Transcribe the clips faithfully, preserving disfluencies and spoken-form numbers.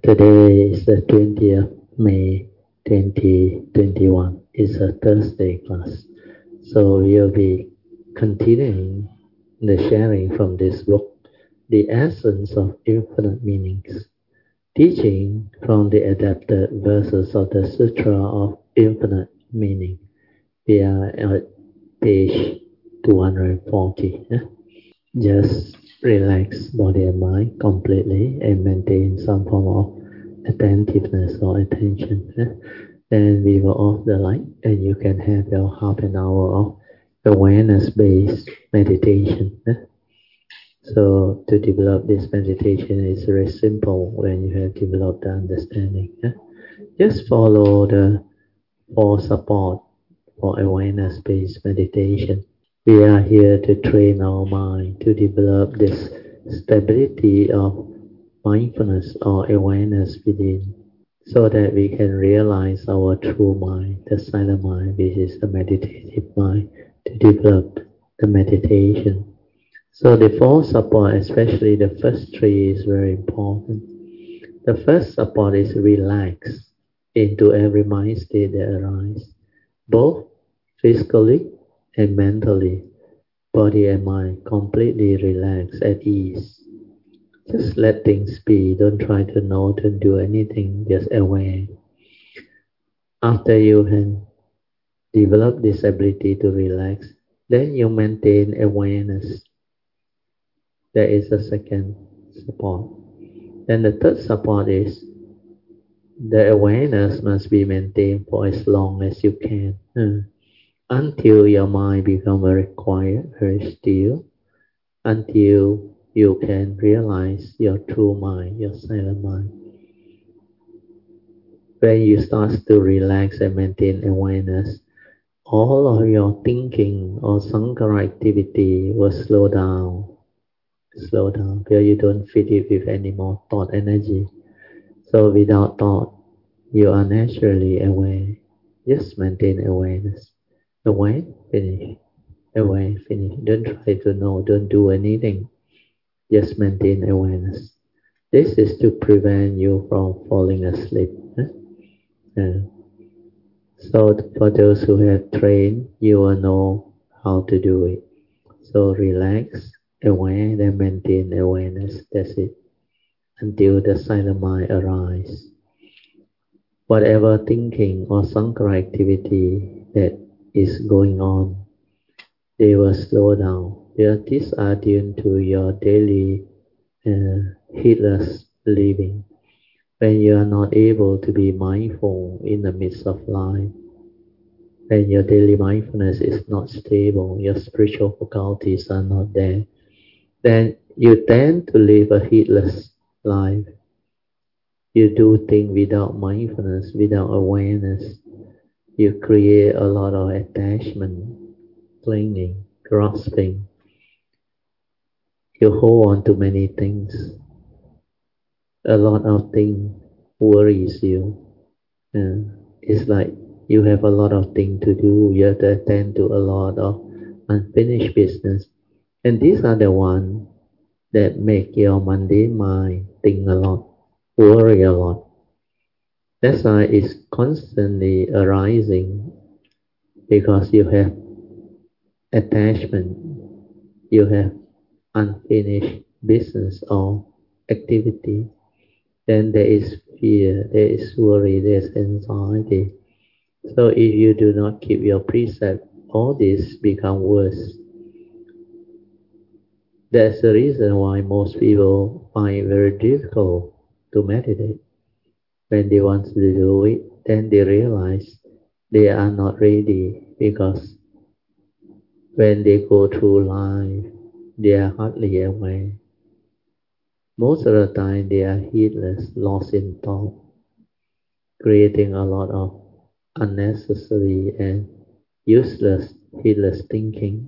Today is the twentieth of May twenty twenty-one. It's a Thursday class. So we'll be continuing the sharing from this book, The Essence of Infinite Meanings, teaching from the adapted verses of the Sutra of Infinite Meaning. We are at page two hundred forty. eh? Just relax body and mind completely and maintain some form of attentiveness or attention. eh? Then we will off the light and you can have your half an hour of awareness-based meditation. eh? So to develop this meditation is very simple when you have developed the understanding. eh? Just follow the four support for awareness-based meditation. We are here to train our mind to develop this stability of mindfulness or awareness within, so that we can realize our true mind, the silent mind, which is the meditative mind, to develop the meditation. So the four support, especially the first three, is very important. The first support is relax into every mind state that arises, both physically and mentally. Body and mind completely relax at ease. Just let things be. Don't try to know, don't do anything, just aware. After you can develop this ability to relax, then you maintain awareness. That is the second support. Then the third support is the awareness must be maintained for as long as you can, uh, until your mind becomes very quiet, very still, until you can realize your true mind, your silent mind. When you start to relax and maintain awareness, all of your thinking or sankara activity will slow down, slow down, where you don't feed it with any more thought energy. So without thought, you are naturally aware. Just maintain awareness. Aware, finish. Aware, finish. Don't try to know, don't do anything. Just maintain awareness. This is to prevent you from falling asleep. eh? Uh, so for those who have trained, you will know how to do it. So relax, aware, then maintain awareness. That's it. Until the silent mind arises. Whatever thinking or sankara activity that is going on, they will slow down. Because these are due to your daily uh, heedless living. When you are not able to be mindful in the midst of life, when your daily mindfulness is not stable, your spiritual faculties are not there, then you tend to live a heedless life. You do things without mindfulness, without awareness. You create a lot of attachment, clinging, grasping. You hold on to many things. A lot of things worries you. Uh, it's like you have a lot of things to do. You have to attend to a lot of unfinished business. And these are the ones that make your mundane mind think a lot, worry a lot. That's why it's constantly arising, because you have attachment, you have unfinished business or activity. Then there is fear, there is worry, there is anxiety. So if you do not keep your precept, all this become worse. That's the reason why most people find it very difficult to meditate. When they want to do it, then they realize they are not ready, because when they go through life, they are hardly aware. Most of the time they are heedless, lost in thought, creating a lot of unnecessary and useless, heedless thinking.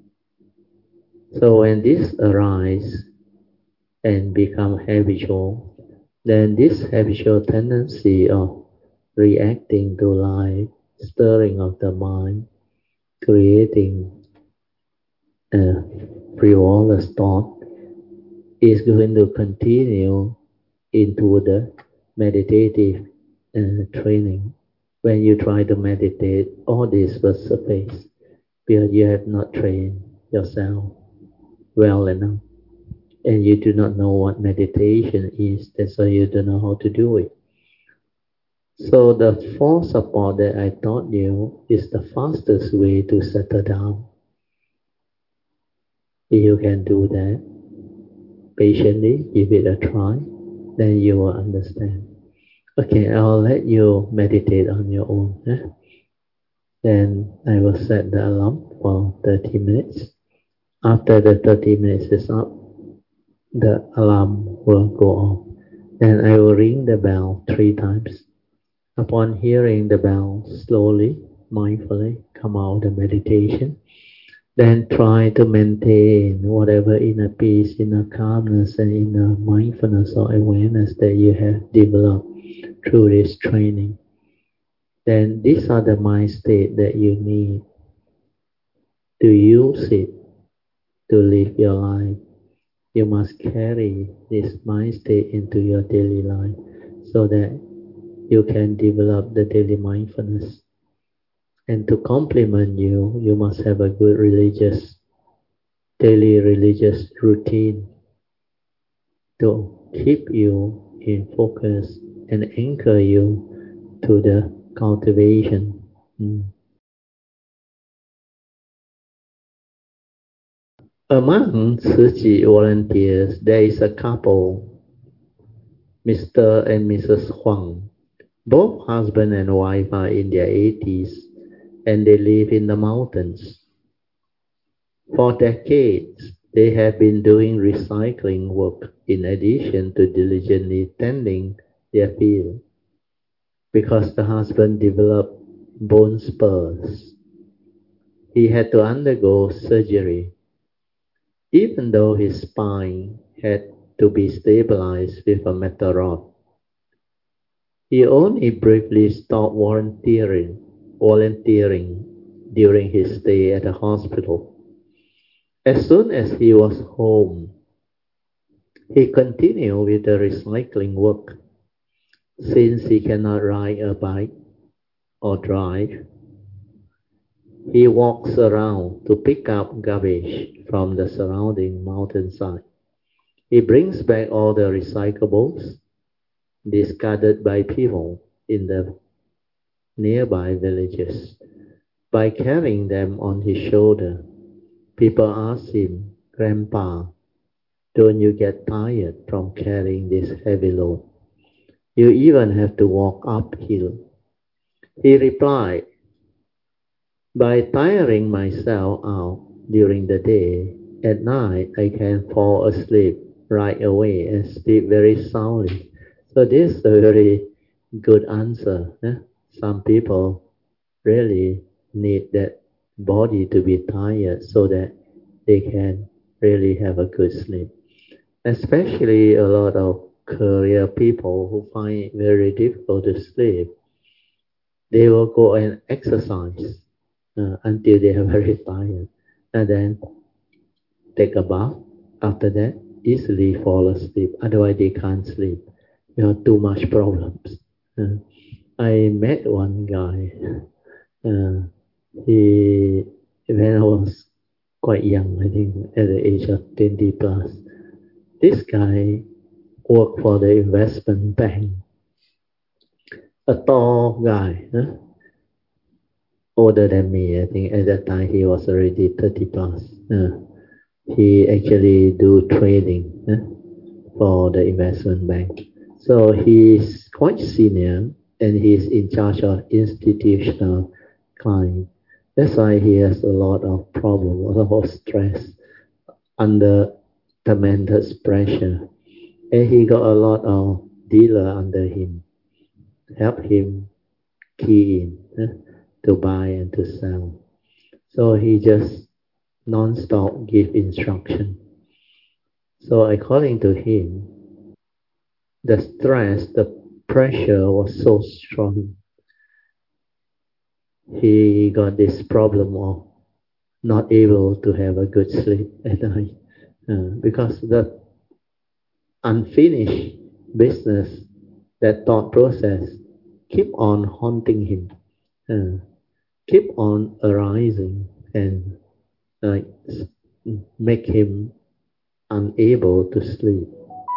So when this arises and become habitual, then this habitual tendency of reacting to life, stirring of the mind, creating a frivolous thought, is going to continue into the meditative uh, training. When you try to meditate, all this will surface because you have not trained yourself well enough and you do not know what meditation is. That's why you don't know how to do it. So the four support that I taught you is the fastest way to settle down. If you can do that patiently, give it a try, then you will understand. Okay, I'll let you meditate on your own. Eh? Then I will set the alarm for thirty minutes. After the thirty minutes is up, the alarm will go off. Then I will ring the bell three times. Upon hearing the bell, slowly, mindfully come out of meditation. Then try to maintain whatever inner peace, inner calmness, and inner mindfulness or awareness that you have developed through this training. Then these are the mind state that you need to use it to live your life. You must carry this mind state into your daily life so that you can develop the daily mindfulness. And to complement you, you must have a good religious, daily religious routine to keep you in focus and anchor you to the cultivation. Mm. Among Tzu Chi volunteers, there is a couple, Mister and Missus Huang. Both husband and wife are in their eighties and they live in the mountains. For decades, they have been doing recycling work in addition to diligently tending their field. Because the husband developed bone spurs, he had to undergo surgery. Even though his spine had to be stabilized with a metal rod, he only briefly stopped volunteering, volunteering during his stay at the hospital. As soon as he was home, he continued with the recycling work. Since he cannot ride a bike or drive, he walks around to pick up garbage from the surrounding mountainside. He brings back all the recyclables discarded by people in the nearby villages. By carrying them on his shoulder, people ask him, "Grandpa, don't you get tired from carrying this heavy load? You even have to walk uphill." He replied, "By tiring myself out during the day, at night I can fall asleep right away and sleep very soundly." So this is a very good answer. Eh? Some people really need that body to be tired so that they can really have a good sleep. Especially a lot of career people who find it very difficult to sleep, they will go and exercise uh, until they are very tired, and then take a bath. After that, easily fall asleep. Otherwise, they can't sleep. You know, too much problems. Uh, I met one guy. Uh, he when I was quite young, I think at the age of twenty plus. This guy worked for the investment bank. A tall guy, huh? Older than me. I think at that time he was already thirty plus. Uh, he actually do trading huh, for the investment bank. So he's quite senior and he's in charge of institutional client. That's why he has a lot of problem, a lot of stress under tremendous pressure. And he got a lot of dealer under him, help him key in huh, to buy and to sell. So he just non-stop give instruction. So according to him, the stress, the pressure was so strong. He got this problem of not able to have a good sleep at night uh, because the unfinished business that thought process keep on haunting him, uh, keep on arising and like make him unable to sleep.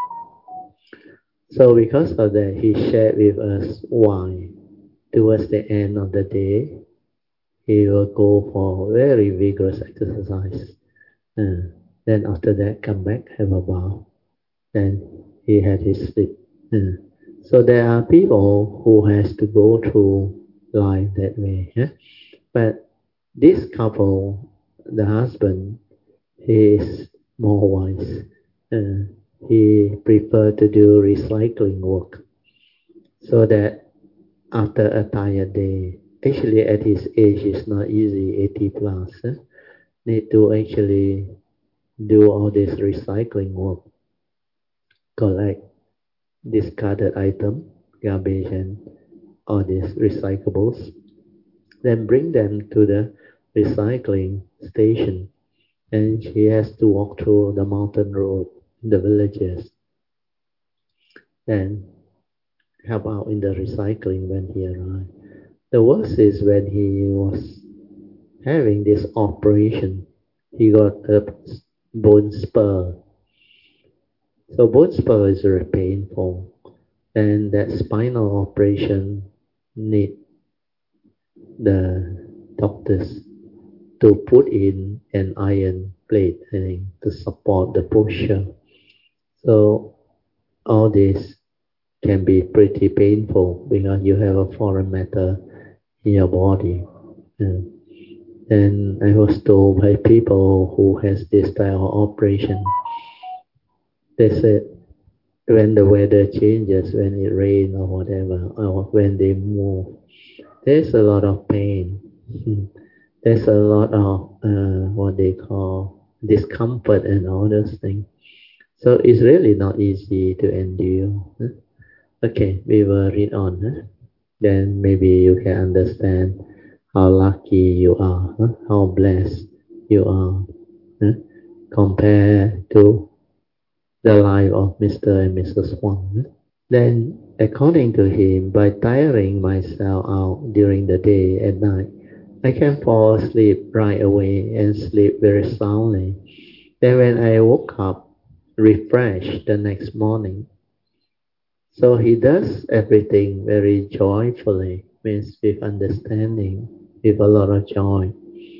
So because of that, he shared with us why towards the end of the day, he will go for very vigorous exercise. Uh, then after that, come back, have a bath. Then he had his sleep. Uh, so there are people who has to go through life that way. Yeah? But this couple, the husband, he is more wise. Uh, he prefer to do recycling work so that after a tired day, actually at his age it's not easy, eighty plus, eh? Need to actually do all this recycling work, collect discarded item, garbage and all these recyclables, then bring them to the recycling station. And she has to walk through the mountain road, the villages, and help out in the recycling when he arrived. The worst is when he was having this operation, he got a bone spur. So bone spur is very painful, and that spinal operation need the doctors to put in an iron plate, I think, to support the posture. So all this can be pretty painful because you have a foreign matter in your body. Yeah. And I was told by people who has this type of operation, they said when the weather changes, when it rains or whatever, or when they move, there's a lot of pain. There's a lot of uh, what they call discomfort and all those things. So it's really not easy to endure. Huh? Okay, we will read on. Huh? Then maybe you can understand how lucky you are, huh? How blessed you are, huh? Compared to the life of Mister and Missus Huang. Huh? Then, according to him, by tiring myself out during the day at night, I can fall asleep right away and sleep very soundly. Then when I woke up, refreshed the next morning. So he does everything very joyfully, means with understanding, with a lot of joy.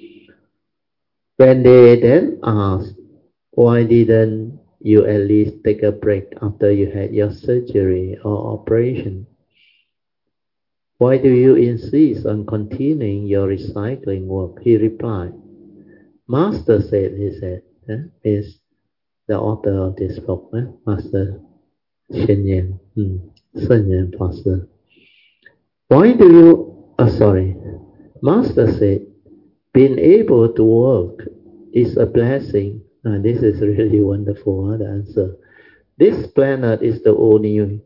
When they then ask, why didn't you at least take a break after you had your surgery or operation? Why do you insist on continuing your recycling work? He replied, Master said, he said, eh, is the author of this book, eh? Master Shen Yan, hmm, Sun Yan Master. Why do you, oh sorry, Master said, being able to work is a blessing. Ah, this is really wonderful, huh, the answer. This planet is the only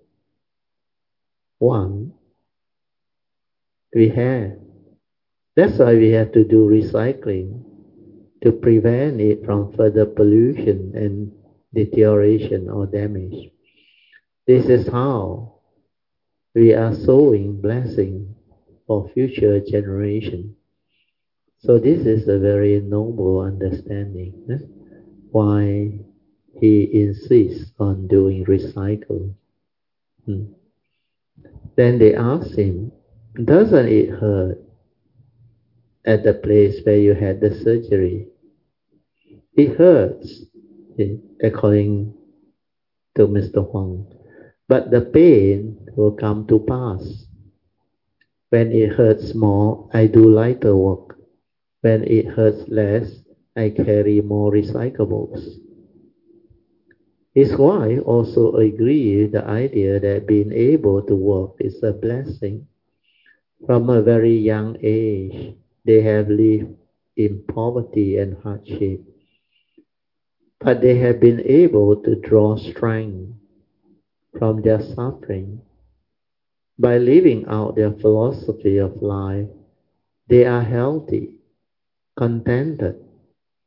one we have. That's why we have to do recycling, to prevent it from further pollution and deterioration or damage. This is how we are sowing blessing for future generation. So this is a very noble understanding. Eh? Why he insists on doing recycle. Hmm. Then they asked him, doesn't it hurt at the place where you had the surgery? It hurts, according to Mister Huang, but the pain will come to pass. When it hurts more, I do lighter work. When it hurts less, I carry more recyclables. His wife also agreed with the idea that being able to work is a blessing. From a very young age, they have lived in poverty and hardship, but they have been able to draw strength from their suffering. By living out their philosophy of life, they are healthy, contented,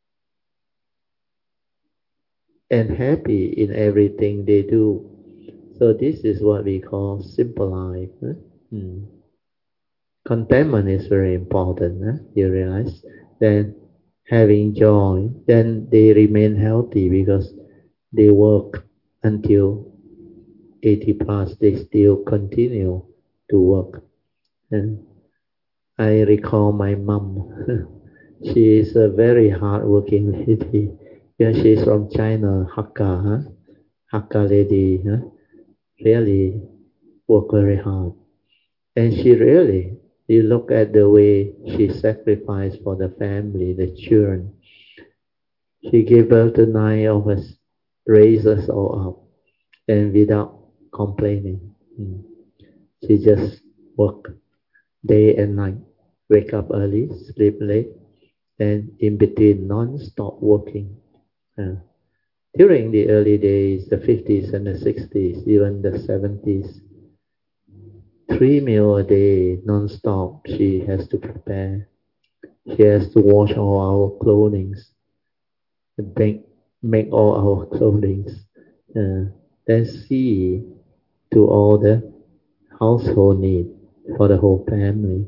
and happy in everything they do. So this is what we call simple life. Huh? Hmm. Contentment is very important. Huh? You realize? Then having joy, then they remain healthy because they work until eighty plus. They still continue to work. And I recall my mom. She is a very hardworking lady. Yeah, she's from China, Hakka, huh? Hakka lady, huh? Really work very hard. And she really, you look at the way she sacrificed for the family, the children. She gave birth to nine of us, raised us all up, and without complaining. Mm. She just worked day and night, wake up early, sleep late, and in between non-stop working. Uh, during the early days, the fifties and the sixties, even the seventies, three meal a day, non-stop, she has to prepare. She has to wash all our clothing, make, make all our clothing, uh, then see to all the household need for the whole family.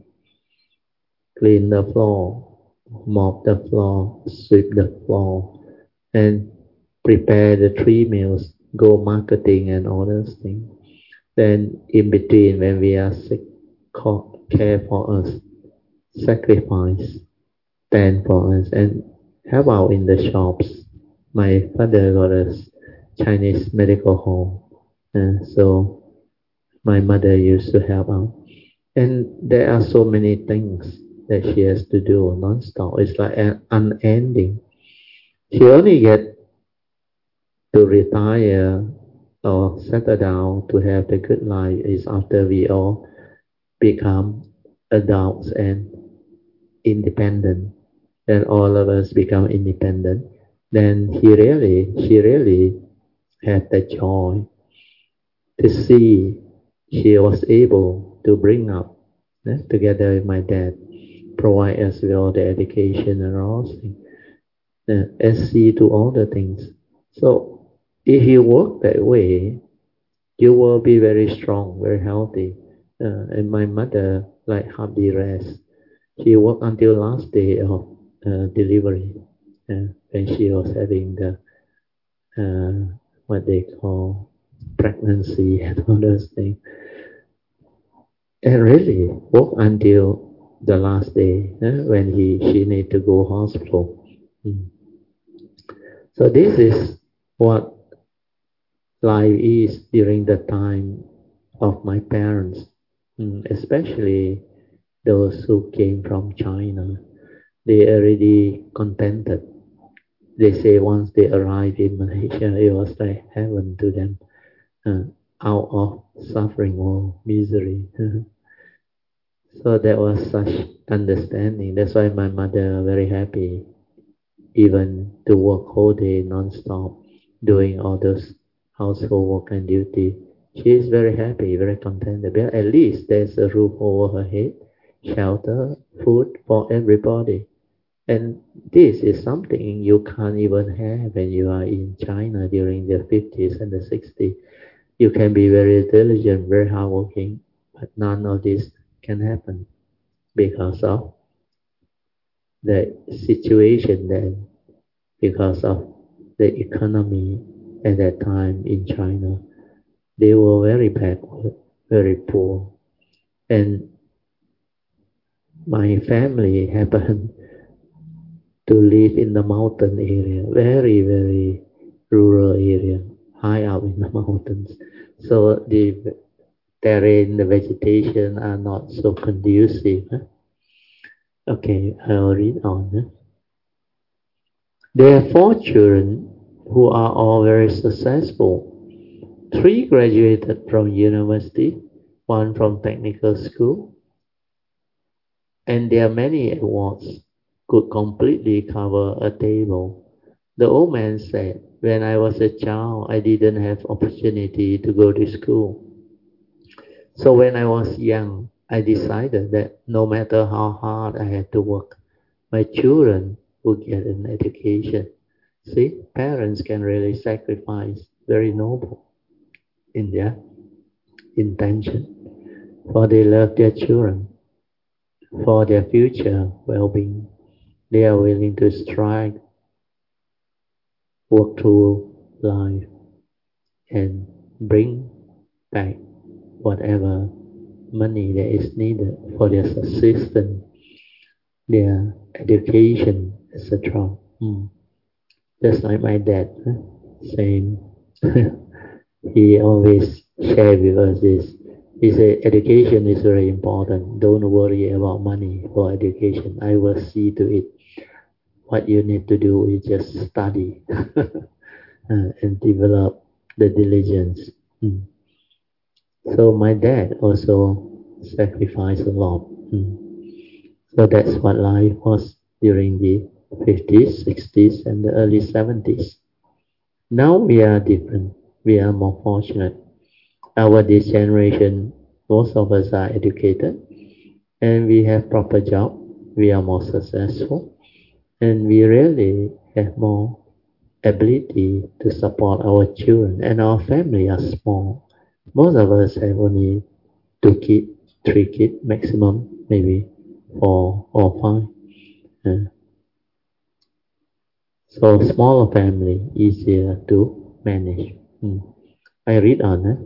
Clean the floor, mop the floor, sweep the floor, and prepare the three meals, go marketing and all those things. Then in between, when we are sick, call, care for us, sacrifice, stand for us, and help out in the shops. My father got a Chinese medical home, and so my mother used to help out. And there are so many things that she has to do non-stop. It's like an unending. She only get to retire or settle down to have the good life is after we all become adults and independent. Then all of us become independent. Then he really, she really had the joy to see she was able to bring up eh, together with my dad, provide us with all the education and all things, uh, and see to all the things. So if you work that way, you will be very strong, very healthy. Uh, and my mother, like hardly rest. She worked until last day of uh, delivery, uh, when she was having the uh, what they call pregnancy and all those things. And really work until the last day uh, when he she need to go hospital. Mm. So this is what life is during the time of my parents, mm, especially those who came from China. They already contented. They say once they arrived in Malaysia, it was like heaven to them, uh, out of suffering or misery. So there was such understanding. That's why my mother very happy, even to work whole day non-stop, doing all those household work and duty. She is very happy, very contented. But at least there's a roof over her head, shelter, food for everybody. And this is something you can't even have when you are in China during the fifties and the sixties. You can be very diligent, very hardworking, but none of this can happen because of the situation then, because of the economy at that time in China. They were very backward, very poor. And my family happened to live in the mountain area, very, very rural area, high up in the mountains. So the terrain, the vegetation are not so conducive. Huh? Okay, I'll read on. Huh? There are four children who are all very successful. Three graduated from university, one from technical school, and there are many awards could completely cover a table. The old man said, when I was a child, I didn't have opportunity to go to school. So when I was young, I decided that no matter how hard I had to work, my children would get an education. See, parents can really sacrifice, very noble. in their intention, for they love their children, for their future well-being. They are willing to strive, work through life, and bring back whatever money that is needed for their subsistence, their education, et cetera. Mm. Just like my dad, huh? Same. He always share with us this. He said, education is very important. Don't worry about money for education. I will see to it. What you need to do is just study uh, and develop the diligence. Mm. So my dad also sacrificed a lot. Mm. So that's what life was during the fifties, sixties, and the early seventies. Now we are different. We are more fortunate. Our this generation, most of us are educated, and we have proper job. We are more successful, and we really have more ability to support our children, and our family are small. Most of us have only two kids, three kids maximum, maybe four or five. Uh, so smaller family easier to manage. Mm. I read on it.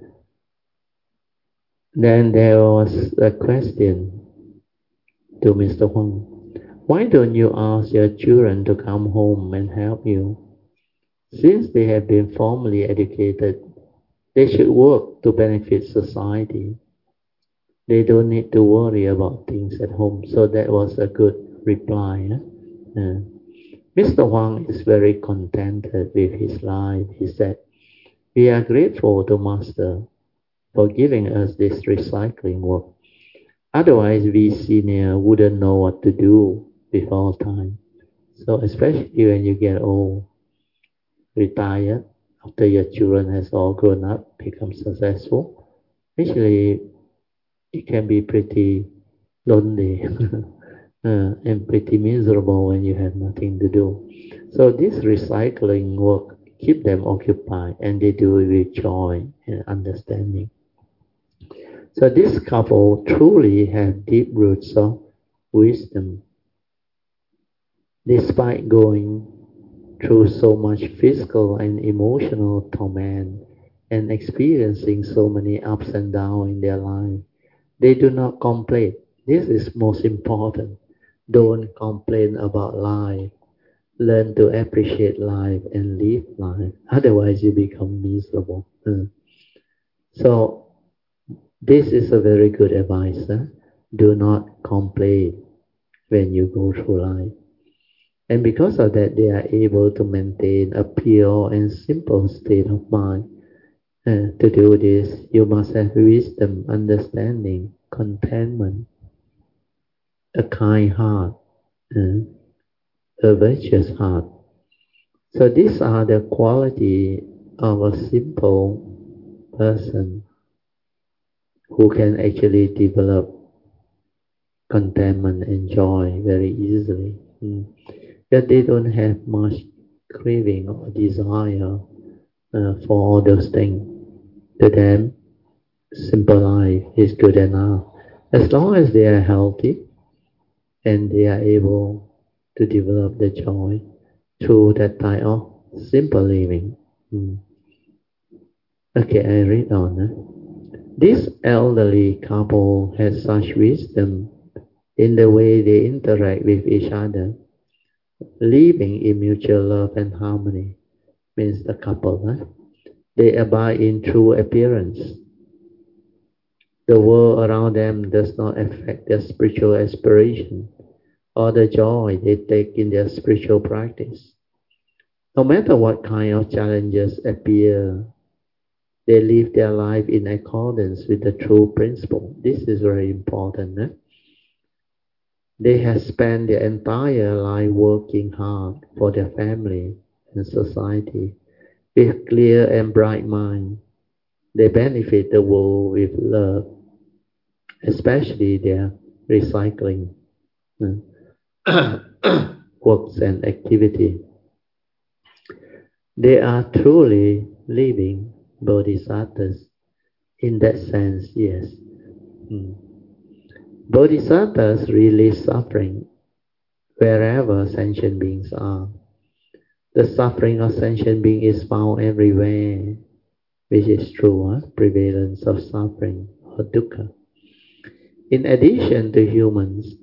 Then there was a question to Mister Huang. Why don't you ask your children to come home and help you? Since they have been formally educated, they should work to benefit society. They don't need to worry about things at home. So that was a good reply. Eh? Uh, Mister Huang is very contented with his life. He said, we are grateful to Master for giving us this recycling work. Otherwise, we senior wouldn't know what to do with our time. So especially when you get old, retired, after your children has all grown up, become successful, actually it can be pretty lonely uh, and pretty miserable when you have nothing to do. So this recycling work keep them occupied, and they do it with joy and understanding. So this couple truly have deep roots of wisdom, despite going through so much physical and emotional torment and experiencing so many ups and downs in their life. They do not complain. This is most important. Don't complain about life. Learn to appreciate life and live life. Otherwise, you become miserable. Uh, So, this is a very good advice. Huh? Do not complain when you go through life. And because of that, they are able to maintain a pure and simple state of mind. Uh, to do this, you must have wisdom, understanding, contentment, a kind heart, uh, a virtuous heart. So these are the quality of a simple person who can actually develop contentment and joy very easily. Mm. Yet they don't have much craving or desire uh, for all those things. To them, simple life is good enough. As long as they are healthy and they are able to develop the joy through that type of simple living. Mm. Okay, I read on. Eh? This elderly couple has such wisdom in the way they interact with each other, living in mutual love and harmony. Means the couple. Eh? They abide in true appearance. The world around them does not affect their spiritual aspiration or the joy they take in their spiritual practice. No matter what kind of challenges appear, they live their life in accordance with the true principle. This is very important. Eh? They have spent their entire life working hard for their family and society with clear and bright mind. They benefit the world with love, especially their recycling uh, works and activity. They are truly living bodhisattvas. In that sense, yes. Mm. Bodhisattvas release suffering wherever sentient beings are. The suffering of sentient being is found everywhere, which is true, huh? Prevalence of suffering or dukkha. In addition to humans,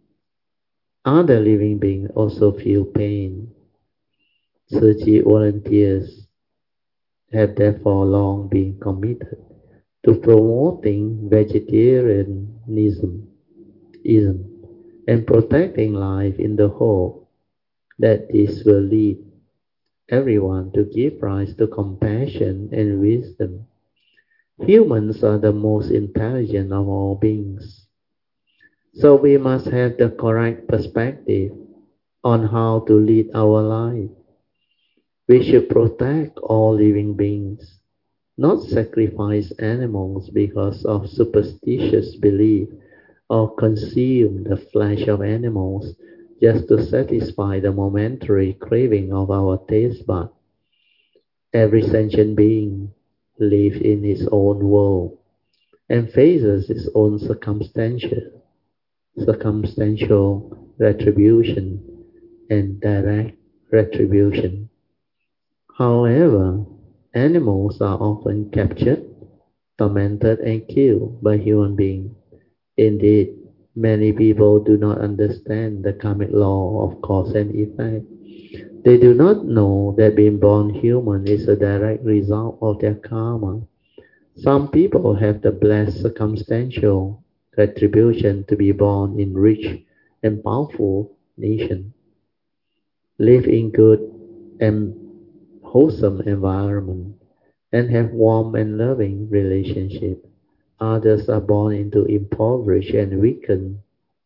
other living beings also feel pain. Tzu Chi volunteers have therefore long been committed to promoting vegetarianism ism, and protecting life in the hope that this will lead everyone to give rise to compassion and wisdom. Humans are the most intelligent of all beings, so we must have the correct perspective on how to lead our life. We should protect all living beings, not sacrifice animals because of superstitious belief or consume the flesh of animals just to satisfy the momentary craving of our taste bud. Every sentient being lives in its own world and faces its own circumstantial, circumstantial retribution and direct retribution. However, animals are often captured, tormented, and killed by human beings. Indeed, many people do not understand the karmic law of cause and effect. They do not know that being born human is a direct result of their karma. Some people have the blessed circumstantial retribution to be born in rich and powerful nation, live in good and wholesome environment, and have warm and loving relationship. Others are born into impoverished and weakened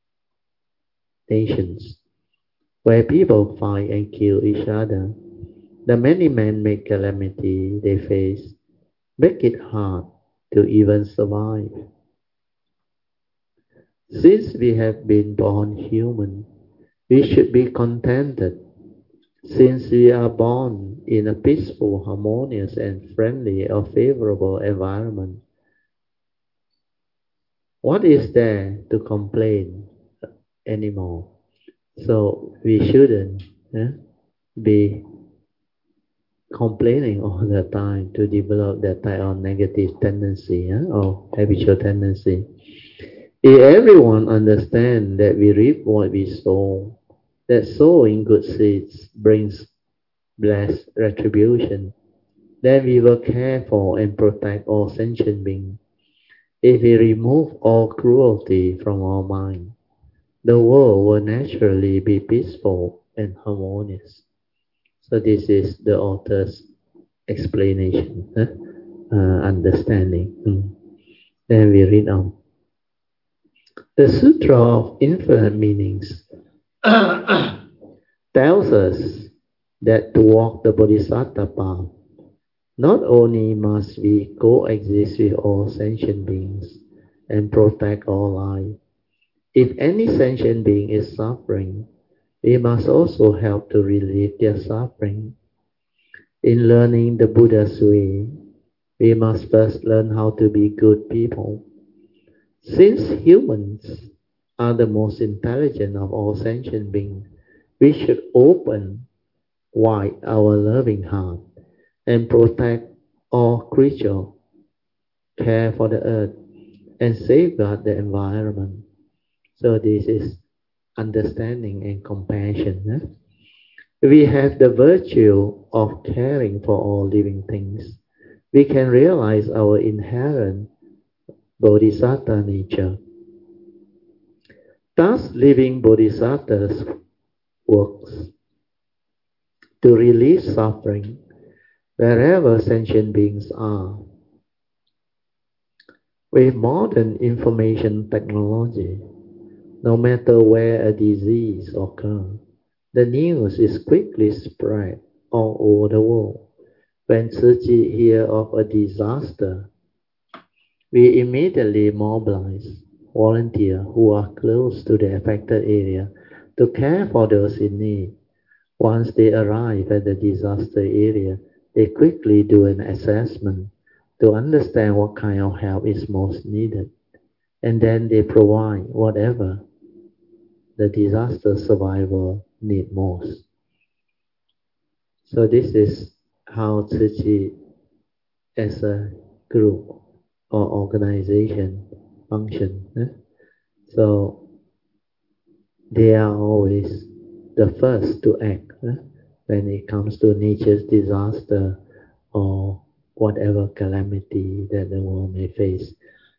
nations, where people fight and kill each other. The many man-made calamity they face make it hard to even survive. Since we have been born human, we should be contented. Since we are born in a peaceful, harmonious, and friendly or favorable environment, what is there to complain anymore? So we shouldn't eh, be complaining all the time to develop that type of negative tendency eh, or habitual tendency. If everyone understands that we reap what we sow, that sowing good seeds brings blessed retribution, then we will care for and protect all sentient beings. If we remove all cruelty from our mind, the world will naturally be peaceful and harmonious. So this is the author's explanation, eh? uh, understanding. Mm. Then we read on. The Sutra of Infinite Meanings tells us that to walk the Bodhisattva path, not only must we coexist with all sentient beings and protect all life. If any sentient being is suffering, we must also help to relieve their suffering. In learning the Buddha's way, we must first learn how to be good people. Since humans are the most intelligent of all sentient beings, we should open wide our loving heart and protect all creatures, care for the earth, and safeguard the environment. So this is understanding and compassion. Eh? We have the virtue of caring for all living things. We can realize our inherent bodhisattva nature. Thus, living bodhisattvas works to release suffering wherever sentient beings are. With modern information technology, no matter where a disease occurs, the news is quickly spread all over the world. When Tzu Chi hears of a disaster, we immediately mobilize volunteers who are close to the affected area to care for those in need. Once they arrive at the disaster area, they quickly do an assessment to understand what kind of help is most needed. And then they provide whatever the disaster survivor need most. So this is how Tzu Chi as a group or organization function. Eh? So they are always the first to act eh? when it comes to nature's disaster or whatever calamity that the world may face.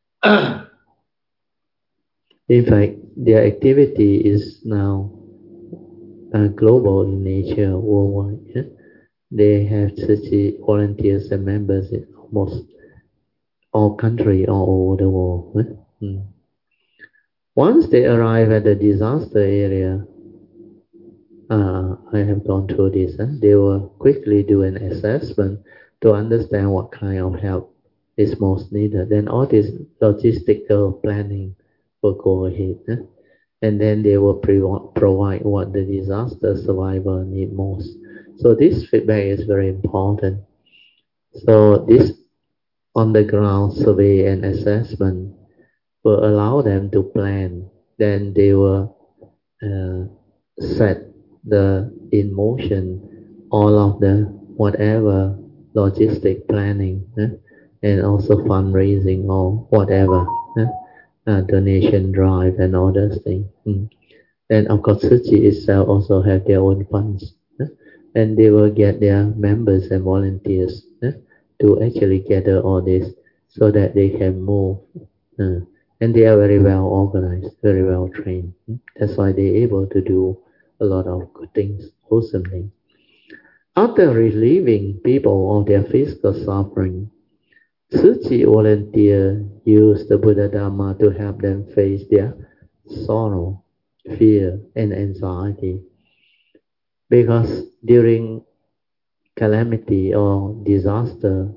In fact, their activity is now uh, global in nature, worldwide. Yeah? They have such volunteers and members in almost all countries all over the world. Yeah? Mm. Once they arrive at the disaster area, uh, I have gone through this, huh? They will quickly do an assessment to understand what kind of help is most needed. Then all this logistical planning will go ahead. Huh? And then they will pre- provide what the disaster survivor need most. So this feedback is very important. So this on-the-ground survey and assessment will allow them to plan. Then they will uh, set the in motion all of the whatever logistic planning eh, and also fundraising or whatever eh, uh, donation drive and all those things. Mm. And of course, Tzu Chi itself also have their own funds, eh? And they will get their members and volunteers eh? to actually gather all this so that they can move. Uh, and they are very well organized, very well trained. Hmm? That's why they're able to do a lot of good things, wholesome things. After relieving people of their physical suffering, Tzu Chi volunteer use the Buddha Dharma to help them face their sorrow, fear, and anxiety. Because during calamity or disaster,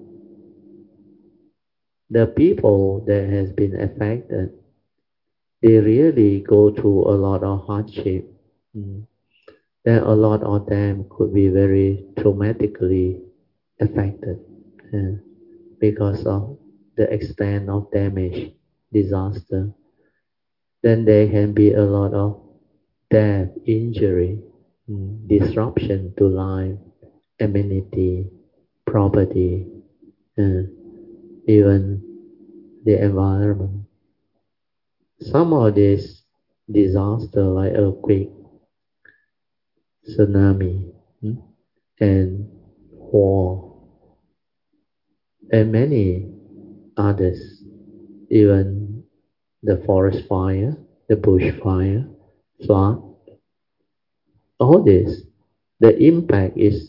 the people that has been affected, they really go through a lot of hardship. Mm. Then a lot of them could be very traumatically affected uh, because of the extent of damage, disaster. Then there can be a lot of death, injury, mm, disruption to life, amenity, property, uh, even the environment. Some of these disasters like earthquake, tsunami, mm, and war, and many others, even the forest fire, the bush fire, flood, all this, the impact is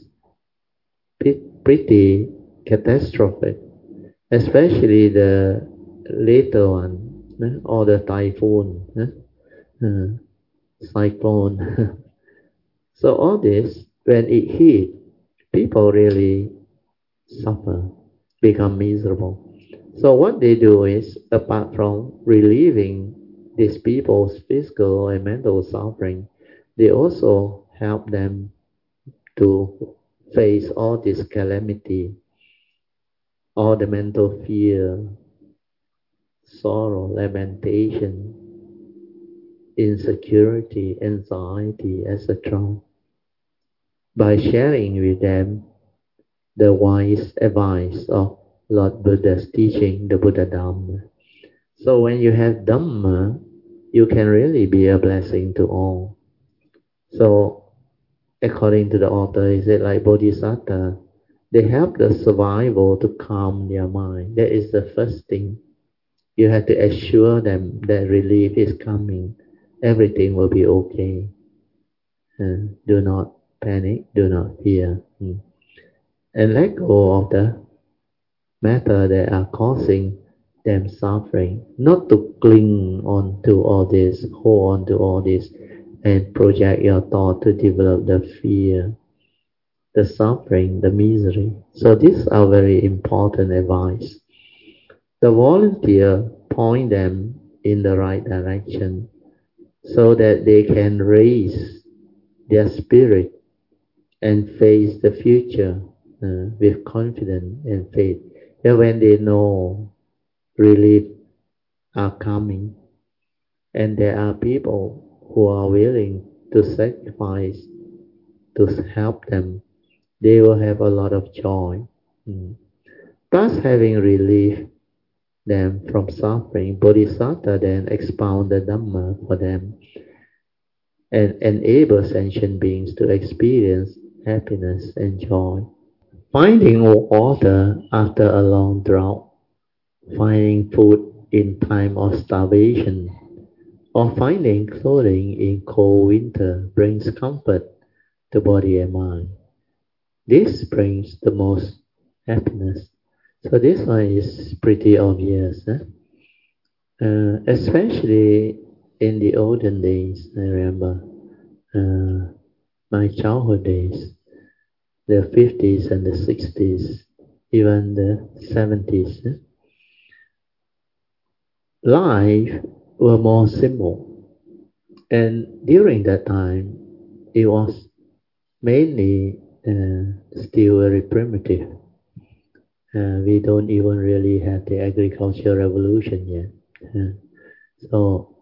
pretty catastrophic, especially the later one, eh, or the typhoon, eh, uh, cyclone. So all this, when it hit, people really suffer, become miserable. So what they do is, apart from relieving these people's physical and mental suffering, they also help them to face all this calamity, all the mental fear, sorrow, lamentation, insecurity, anxiety, et cetera, by sharing with them the wise advice of Lord Buddha's teaching, the Buddha Dhamma. So when you have Dhamma, you can really be a blessing to all. So according to the author, he said like Bodhisattva, they help the survival to calm their mind. That is the first thing. You have to assure them that relief is coming. Everything will be okay. Uh, do not panic, do not fear. Mm. And let go of the matter that are causing them suffering. Not to cling on to all this, hold on to all this, and project your thought to develop the fear, the suffering, the misery. So these are very important advice. The volunteer point them in the right direction so that they can raise their spirit and face the future uh, with confidence and faith. And when they know relief are coming, and there are people who are willing to sacrifice to help them, they will have a lot of joy. Mm. Thus, having relief them from suffering, Bodhisattva then expound the Dhamma for them and enable sentient beings to experience happiness and joy. Finding water after a long drought, finding food in time of starvation, or finding clothing in cold winter brings comfort to body and mind. This brings the most happiness. So this one is pretty obvious, eh? uh, especially in the olden days. I remember uh, my childhood days, the fifties and the sixties, even the seventies. Eh? Life were more simple, and during that time, it was mainly uh, still very primitive. Uh, we don't even really have the agricultural revolution yet. Uh, so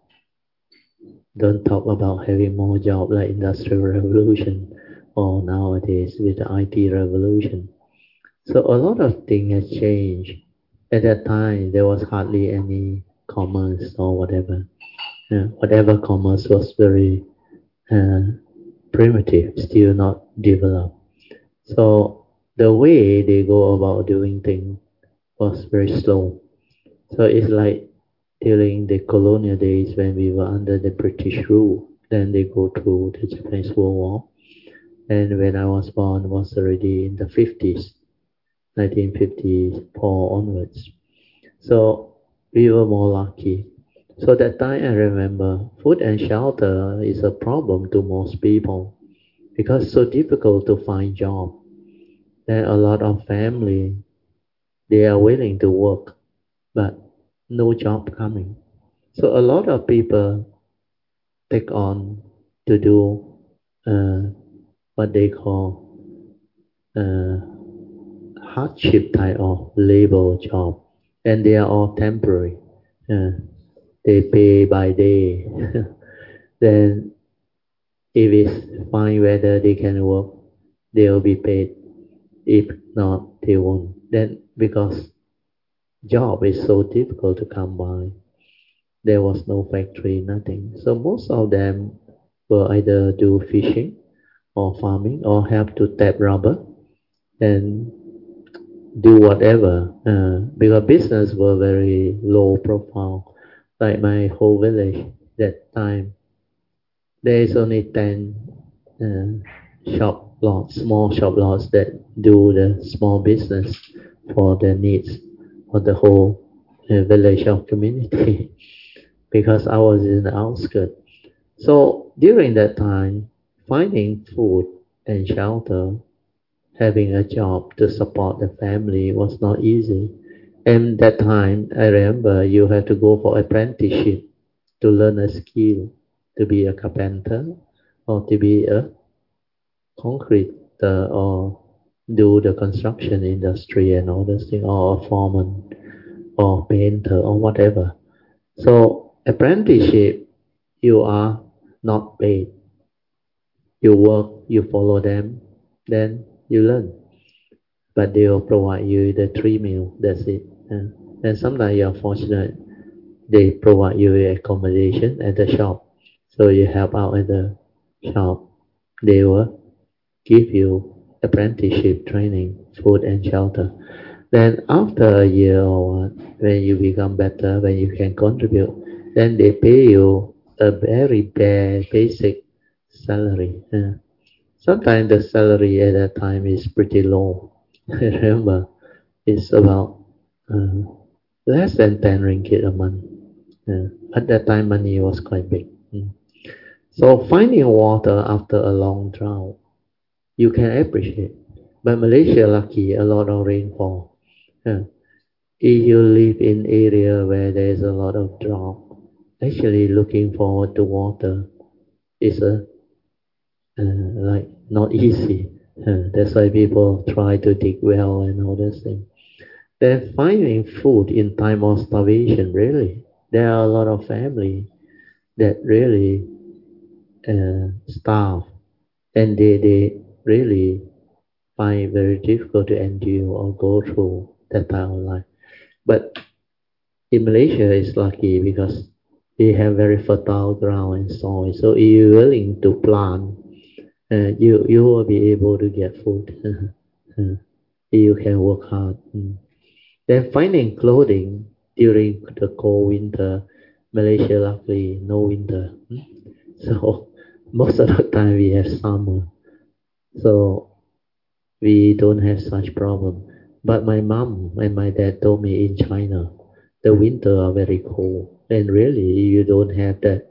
don't talk about having more job like industrial revolution or nowadays with the I T revolution. So a lot of things has changed. At that time, there was hardly any commerce or whatever. Uh, whatever commerce was very uh, primitive, still not developed. So the way they go about doing things was very slow. So it's like during the colonial days when we were under the British rule, then they go through the Japanese World War. And when I was born was already in the fifties, nineteen fifty-four onwards. So we were more lucky. So that time I remember food and shelter is a problem to most people because it's so difficult to find job. Then a lot of family, they are willing to work, but no job coming. So a lot of people take on to do uh, what they call uh, hardship type of labor job, and they are all temporary. Uh, they pay by day. Then if it's fine whether they can work, they will be paid. If not, they won't. Then because job is so difficult to come by, there was no factory, nothing. So most of them will either do fishing or farming or help to tap rubber and do whatever. Uh, because business were very low profile. Like my whole village that time, there is only ten uh, shop lots, small shop lots that do the small business for the needs of the whole uh, village or community. Because I was in the outskirts. So during that time, finding food and shelter, having a job to support the family was not easy. And that time, I remember you had to go for apprenticeship to learn a skill, to be a carpenter or to be a concrete uh, or do the construction industry and all those things, or a foreman or painter or whatever. So apprenticeship, you are not paid. You work, you follow them, then you learn. But they will provide you the three meal, that's it. And, and sometimes you're fortunate, they provide you with accommodation at the shop. So you help out at the shop. They will give you apprenticeship training, food and shelter. Then after a year or what, when you become better, when you can contribute, then they pay you a very bare basic salary. Yeah. Sometimes the salary at that time is pretty low. I remember it's about uh, less than ten ringgit a month. Yeah. At that time, money was quite big. Mm. So finding water after a long drought, you can appreciate. But Malaysia lucky, a lot of rainfall. Yeah. If you live in area where there is a lot of drought, actually looking forward to water is a uh, like not easy. Uh, that's why people try to dig well and all those things. Then finding food in time of starvation, really. There are a lot of family that really uh, starve and they, they really find very difficult to endure or go through that time of life. But in Malaysia, it's lucky because we have very fertile ground and soil. So if you're willing to plant, uh, you you will be able to get food. Uh, you can work hard. Mm. Then finding clothing during the cold winter, Malaysia luckily no winter. Mm. So most of the time we have summer. So we don't have such problem. But my mom and my dad told me in China, the winter are very cold. And really, you don't have that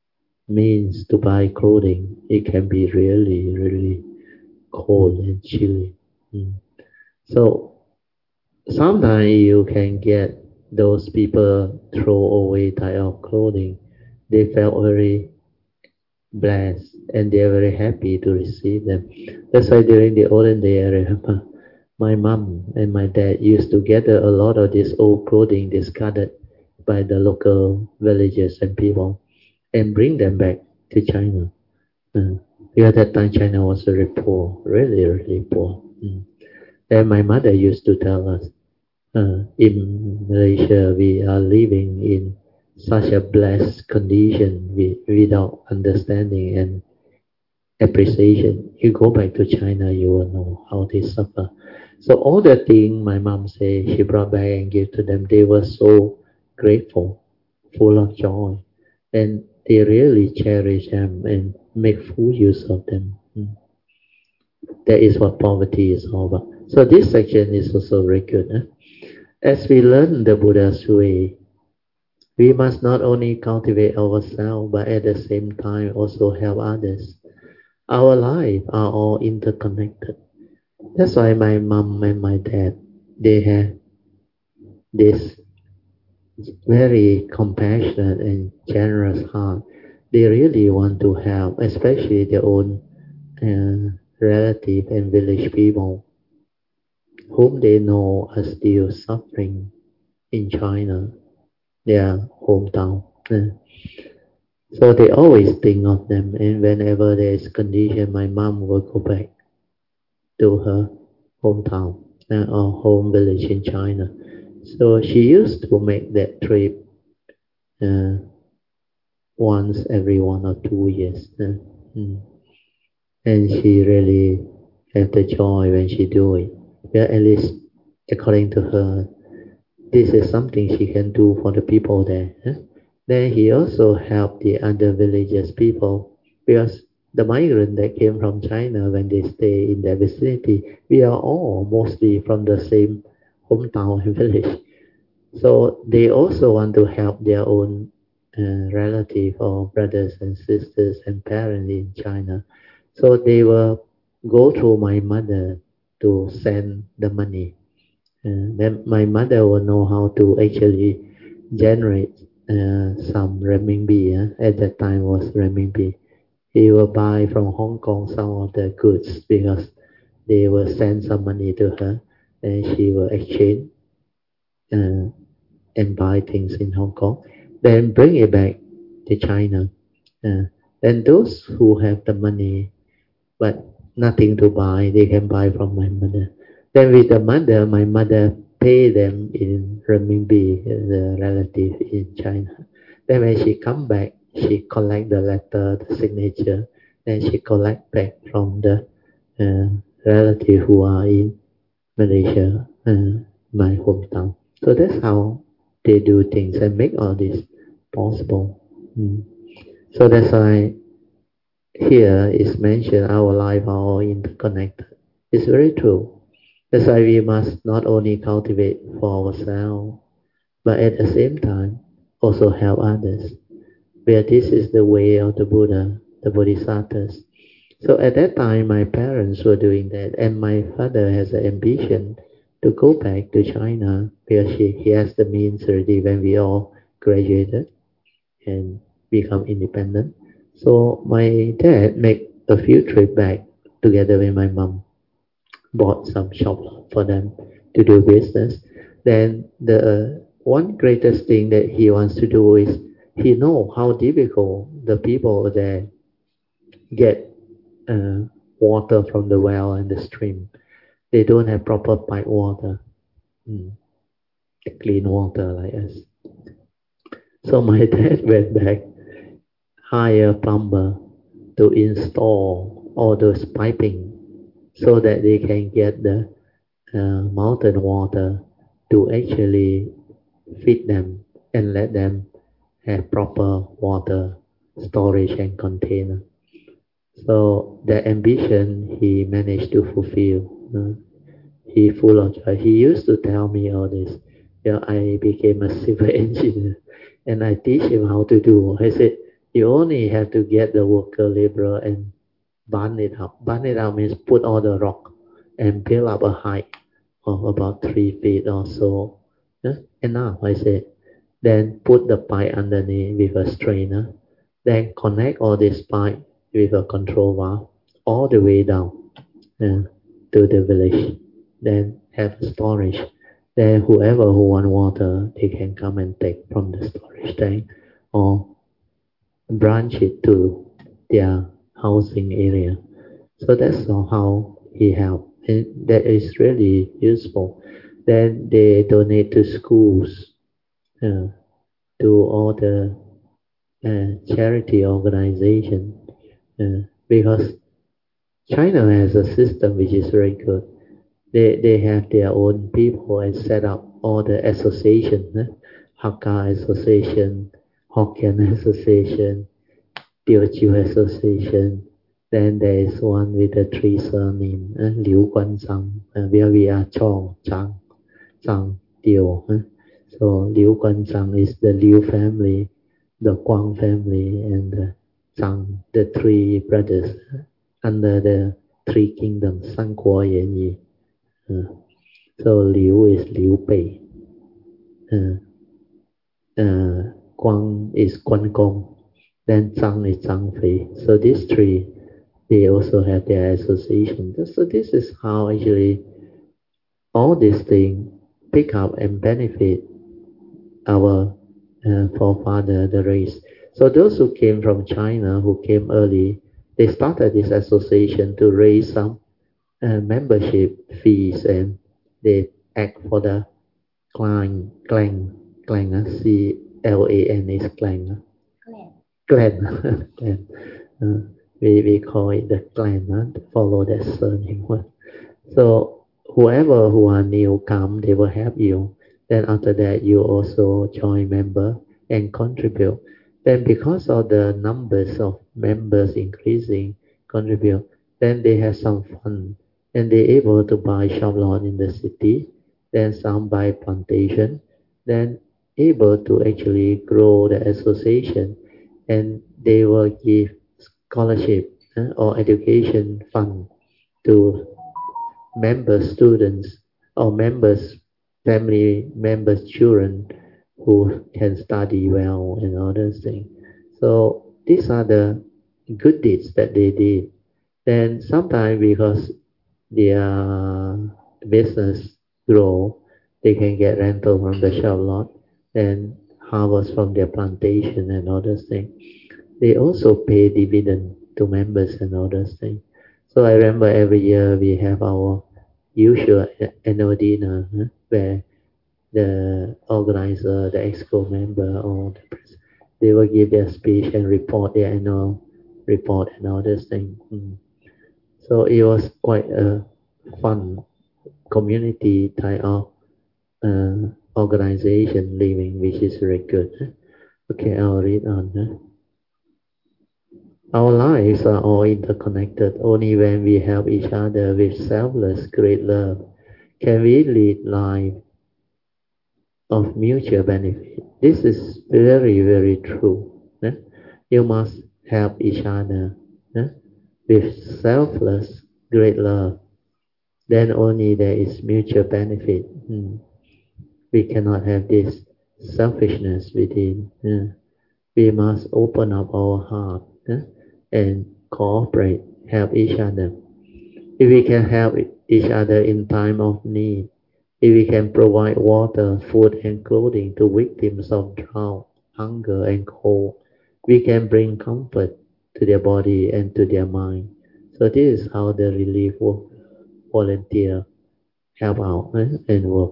means to buy clothing. It can be really, really cold and chilly. Mm. So sometimes you can get those people throw away type of clothing. They felt very blessed and they are very happy to receive them. That's why during the olden day, I remember my mom and my dad used to gather a lot of this old clothing discarded by the local villagers and people and bring them back to China. Mm. Because at that time China was very poor, really, really poor. Mm. And my mother used to tell us, uh, in Malaysia we are living in such a blessed condition with, without understanding and appreciation. You go back to China, you will know how they suffer. So all the things my mom said, she brought back and gave to them. They were so grateful, full of joy, and they really cherish them and make full use of them. Mm. That is what poverty is all about. So this section is also very good. Huh? As we learn the Buddha's way, we must not only cultivate ourselves, but at the same time also help others. Our lives are all interconnected. That's why my mom and my dad, they have this very compassionate and generous heart. They really want to help, especially their own uh, relative and village people whom they know are still suffering in China, their hometown. Uh, So they always think of them, and whenever there is condition, my mom will go back to her hometown uh, or home village in China. So she used to make that trip uh, once every one or two years. Uh, mm. And she really have the joy when she do it. Yeah, at least according to her, this is something she can do for the people there. Huh? Then he also helped the other villages people because the migrant that came from China when they stay in their vicinity, we are all mostly from the same hometown and village. So they also want to help their own uh, relative or brothers and sisters and parents in China. So they will go through my mother to send the money. And then my mother will know how to actually generate uh, some renminbi. Uh, at that time was renminbi. He will buy from Hong Kong some of the goods because they will send some money to her, and she will exchange uh, and buy things in Hong Kong, then bring it back to China. Uh, then those who have the money but nothing to buy, they can buy from my mother. Then with the mother, my mother pay them in renminbi, the relative in China. Then when she come back, she collect the letter, the signature, then she collect back from the uh, relative who are in Malaysia, uh, my hometown. So that's how they do things and make all this possible. Mm. So that's why here is mentioned our life are all interconnected. It's very true. That's why we must not only cultivate for ourselves, but at the same time also help others. Where this is the way of the Buddha, the Bodhisattvas. So at that time, my parents were doing that, and my father has an ambition to go back to China because he, he has the means already when we all graduated and become independent. So my dad make a few trip back together with my mom, bought some shop for them to do business. then the one greatest thing that he wants to do is he know how difficult the people there get uh, water from the well and the stream. They don't have proper pipe water, mm, clean water like us. So my dad went back, hire a plumber to install all those piping so that they can get the uh, mountain water to actually feed them and let them have proper water storage and container. So the ambition he managed to fulfill. Uh, he full of joy. He used to tell me all this. Yeah, I became a civil engineer and I teach him how to do. I said, you only have to get the worker labor and burn it up. Burn it up means put all the rock and build up a height of about three feet or so. Yeah? Enough, I said. Then put the pipe underneath with a strainer. Then connect all this pipe with a control valve all the way down uh, to the village. Then have storage. Then whoever who want water, they can come and take from the storage tank or branch it to their housing area. So that's how he helped. And that is really useful. Then they donate to schools, uh, to all the uh, charity organization, uh, because China has a system which is very good. They they have their own people and set up all the association, eh? Hakka Association, Hokkien Association, Teochew Association. Then there is one with the three surname, uh, Liu Guan Zhang, uh, where we are Chong, Zhang, Zhang, Teo. Uh. So Liu Guan Zhang is the Liu family, the Guang family, and the Zhang, the three brothers uh, under the three kingdoms, Sanguo Yanyi. Uh, so Liu is Liu Bei. Uh, uh, Guang is Guan Gong. Then Zhang is Zhang Fei. So these three, they also have their association. So this is how actually all these things pick up and benefit our uh, forefather, the race. So those who came from China, who came early, they started this association to raise some uh, membership fees, and they act for the clan, clan, clan, uh, C L A N is clan. Uh. Clan, clan. Uh, we, we call it the clan, uh, to follow that surname. So whoever who are new come, they will help you. Then after that, you also join member and contribute. Then because of the numbers of members increasing, contribute, then they have some fund. And they're able to buy shop lot in the city. Then some buy plantation. Then able to actually grow the association. And they will give scholarship uh, or education fund to members, students, or members, family members, children who can study well and all those things. So these are the good deeds that they did. Then sometimes because their business grow, they can get rental from the shop lot and harvest from their plantation and all those things. They also pay dividend to members and all those things. So I remember every year we have our usual annual dinner huh, where the organizer, the exco member, or the president, they will give their speech and report their annual report and all those things. Mm. So it was quite a fun community type of uh, organization living, which is very good. Huh? Okay, I'll read on. Huh? Our lives are all interconnected. Only when we help each other with selfless, great love can we lead life of mutual benefit. This is very, very true. Eh? You must help each other eh? with selfless, great love. Then only there is mutual benefit. Hmm. We cannot have this selfishness within. Eh? We must open up our heart eh? and cooperate, help each other. If we can help each other in time of need, If we can provide water, food, and clothing to victims of drought, hunger, and cold, we can bring comfort to their body and to their mind. So this is how the relief work volunteer help out eh, and work.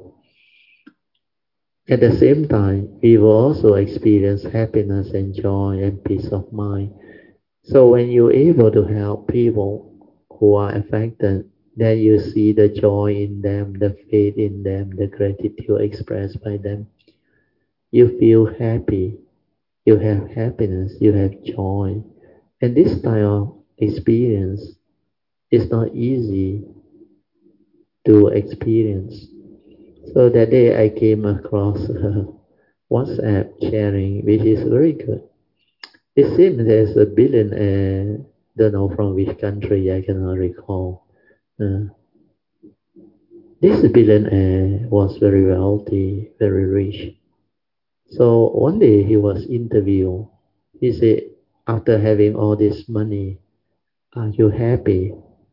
At the same time, we will also experience happiness and joy and peace of mind. So when you're able to help people who are affected, then you see the joy in them, the faith in them, the gratitude expressed by them. You feel happy, you have happiness, you have joy. And this style of experience is not easy to experience. So that day I came across a WhatsApp sharing, which is very good. It seems there's a billionaire, don't know from which country, I cannot recall. Uh, this billionaire was very wealthy, very rich. So one day he was interviewed. He said, after having all this money, are you happy?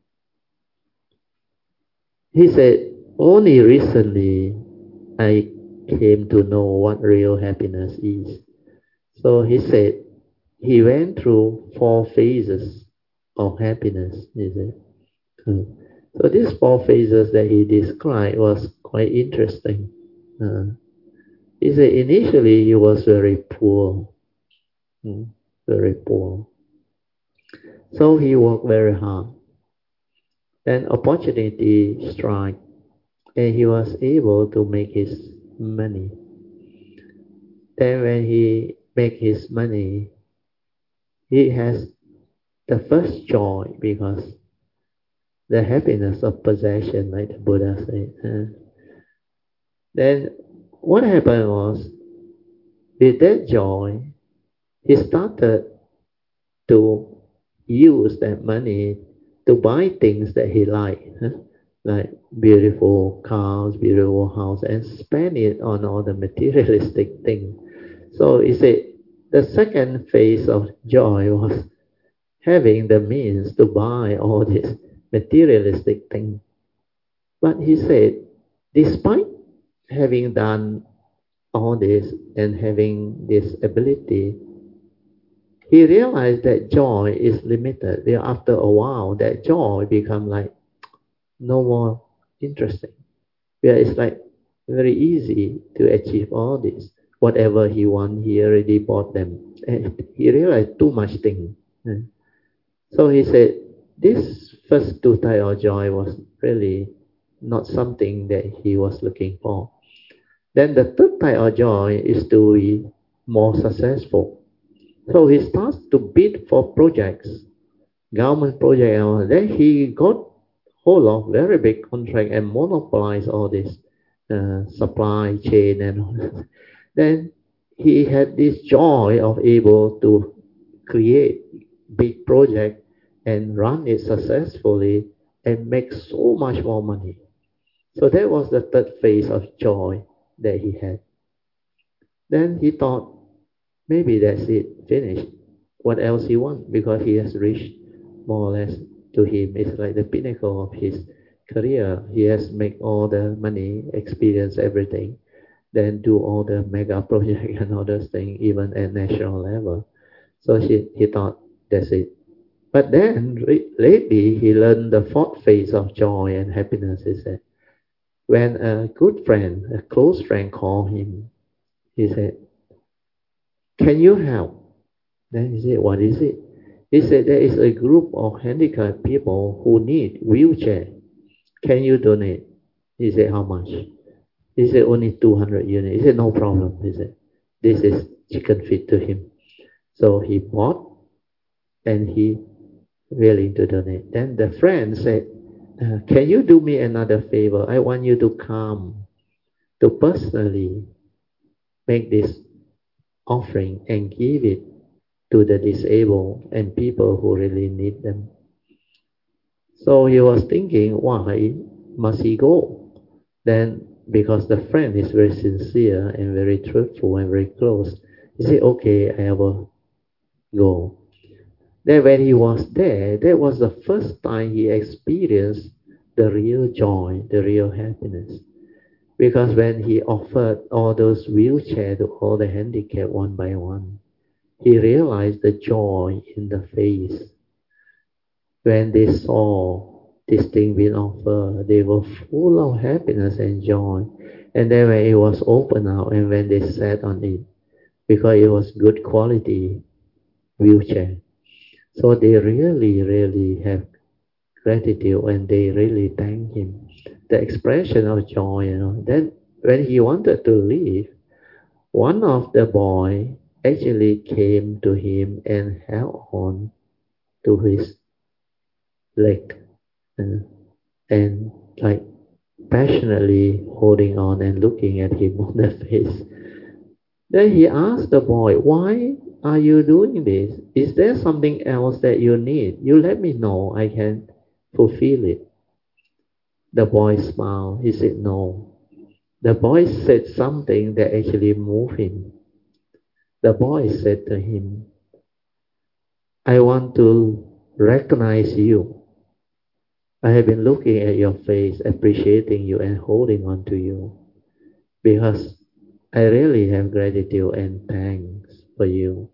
He said, only recently I came to know what real happiness is. So he said he went through four phases of happiness. He said. Hmm. So these four phases that he described was quite interesting. Uh, he said initially he was very poor, hmm, very poor. So he worked very hard. Then opportunity struck, and he was able to make his money. Then when he make his money, he has the first joy because the happiness of possession, like the Buddha said. Uh, then what happened was, with that joy, he started to use that money to buy things that he liked, huh? Like beautiful cars, beautiful house, and spend it on all the materialistic things. So he said the second phase of joy was having the means to buy all these materialistic things. But he said, despite having done all this and having this ability, he realized that joy is limited. Then after a while, that joy become like no more interesting. Yeah, it's like very easy to achieve all this. Whatever he want, he already bought them. And he realized too much thing. So he said, this first two type of joy was really not something that he was looking for. Then the third type of joy is to be more successful. So he starts to bid for projects, government project, and then he got hold of very big contract and monopolize all this uh, supply chain and all that. Then he had this joy of able to create big project and run it successfully and make so much more money. So that was the third phase of joy that he had. Then he thought, maybe that's it, finished. What else he want? Because he has reached more or less to him. It's like the pinnacle of his career. He has made all the money, experience everything, then do all the mega project and all those things, even at national level. So he, he thought that's it. But then re- lately he learned the fourth phase of joy and happiness is that when a good friend, a close friend called him, he said, can you help? Then he said, what is it? He said, there is a group of handicapped people who need wheelchair. Can you donate? He said, how much? He said, only two hundred units. He said, no problem. He said, this is chicken feed to him. So he bought and he willing to donate. Then the friend said, uh, can you do me another favor? I want you to come to personally make this offering and give it to the disabled and people who really need them. So he was thinking, why must he go? Then, because the friend is very sincere and very truthful and very close, he said, okay, I will go. Then when he was there, that was the first time he experienced the real joy, the real happiness. Because when he offered all those wheelchairs to all the handicapped one by one, he realized the joy in the face. When they saw this thing being offered, they were full of happiness and joy. And then when it was opened out and when they sat on it, because it was good quality wheelchair, so they really, really have gratitude and they really thank him. The expression of joy, you know. Then when he wanted to leave, one of the boy actually came to him and held on to his leg uh, and like passionately holding on and looking at him on the face. Then he asked the boy, "Why are you doing this? Is there something else that you need? You let me know, I can fulfill it." The boy smiled. He said, "No." The boy said something that actually moved him. The boy said to him, "I want to recognize you. I have been looking at your face, appreciating you and holding on to you because I really have gratitude and thanks for you.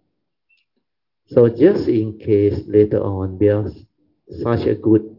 So just in case later on, because such a good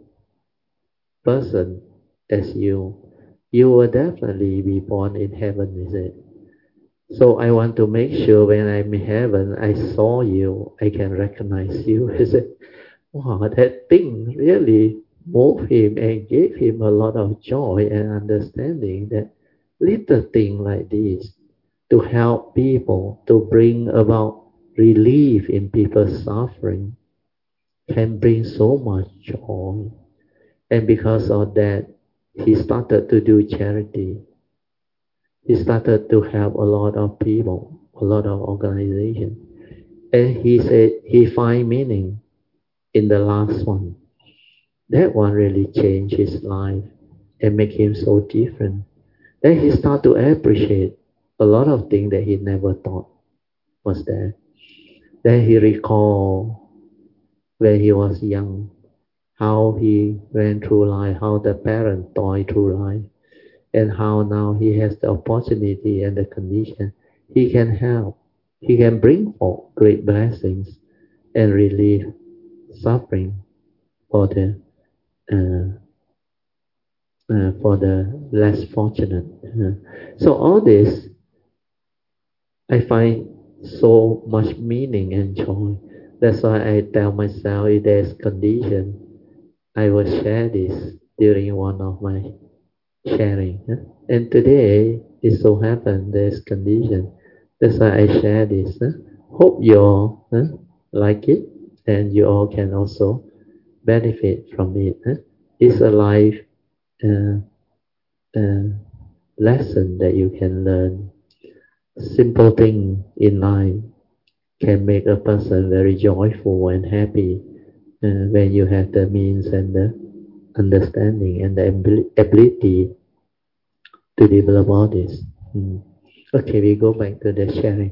person as you, you will definitely be born in heaven," he said. "So I want to make sure when I'm in heaven, I saw you, I can recognize you." He said, wow, that thing really moved him and gave him a lot of joy and understanding that little thing like this to help people, to bring about relief in people's suffering can bring so much joy. And because of that, he started to do charity. He started to help a lot of people, a lot of organizations. And he said he find meaning in the last one. That one really changed his life and make him so different. Then he started to appreciate a lot of things that he never thought was there. Then he recalled when he was young, how he went through life, how the parent toiled through life, and how now he has the opportunity and the condition. He can help. He can bring forth great blessings and relieve suffering for the uh, uh, for the less fortunate. Uh, so all this I find so much meaning and joy. That's why I tell myself if there's condition, I will share this during one of my sharing. huh? And today it so happened there's condition. That's why I share this. huh? Hope you all huh, like it and you all can also benefit from it. huh? It's a life uh, uh, lesson that you can learn. Simple thing in life can make a person very joyful and happy uh, when you have the means and the understanding and the ability to develop all this. Mm. Okay, we go back to the sharing.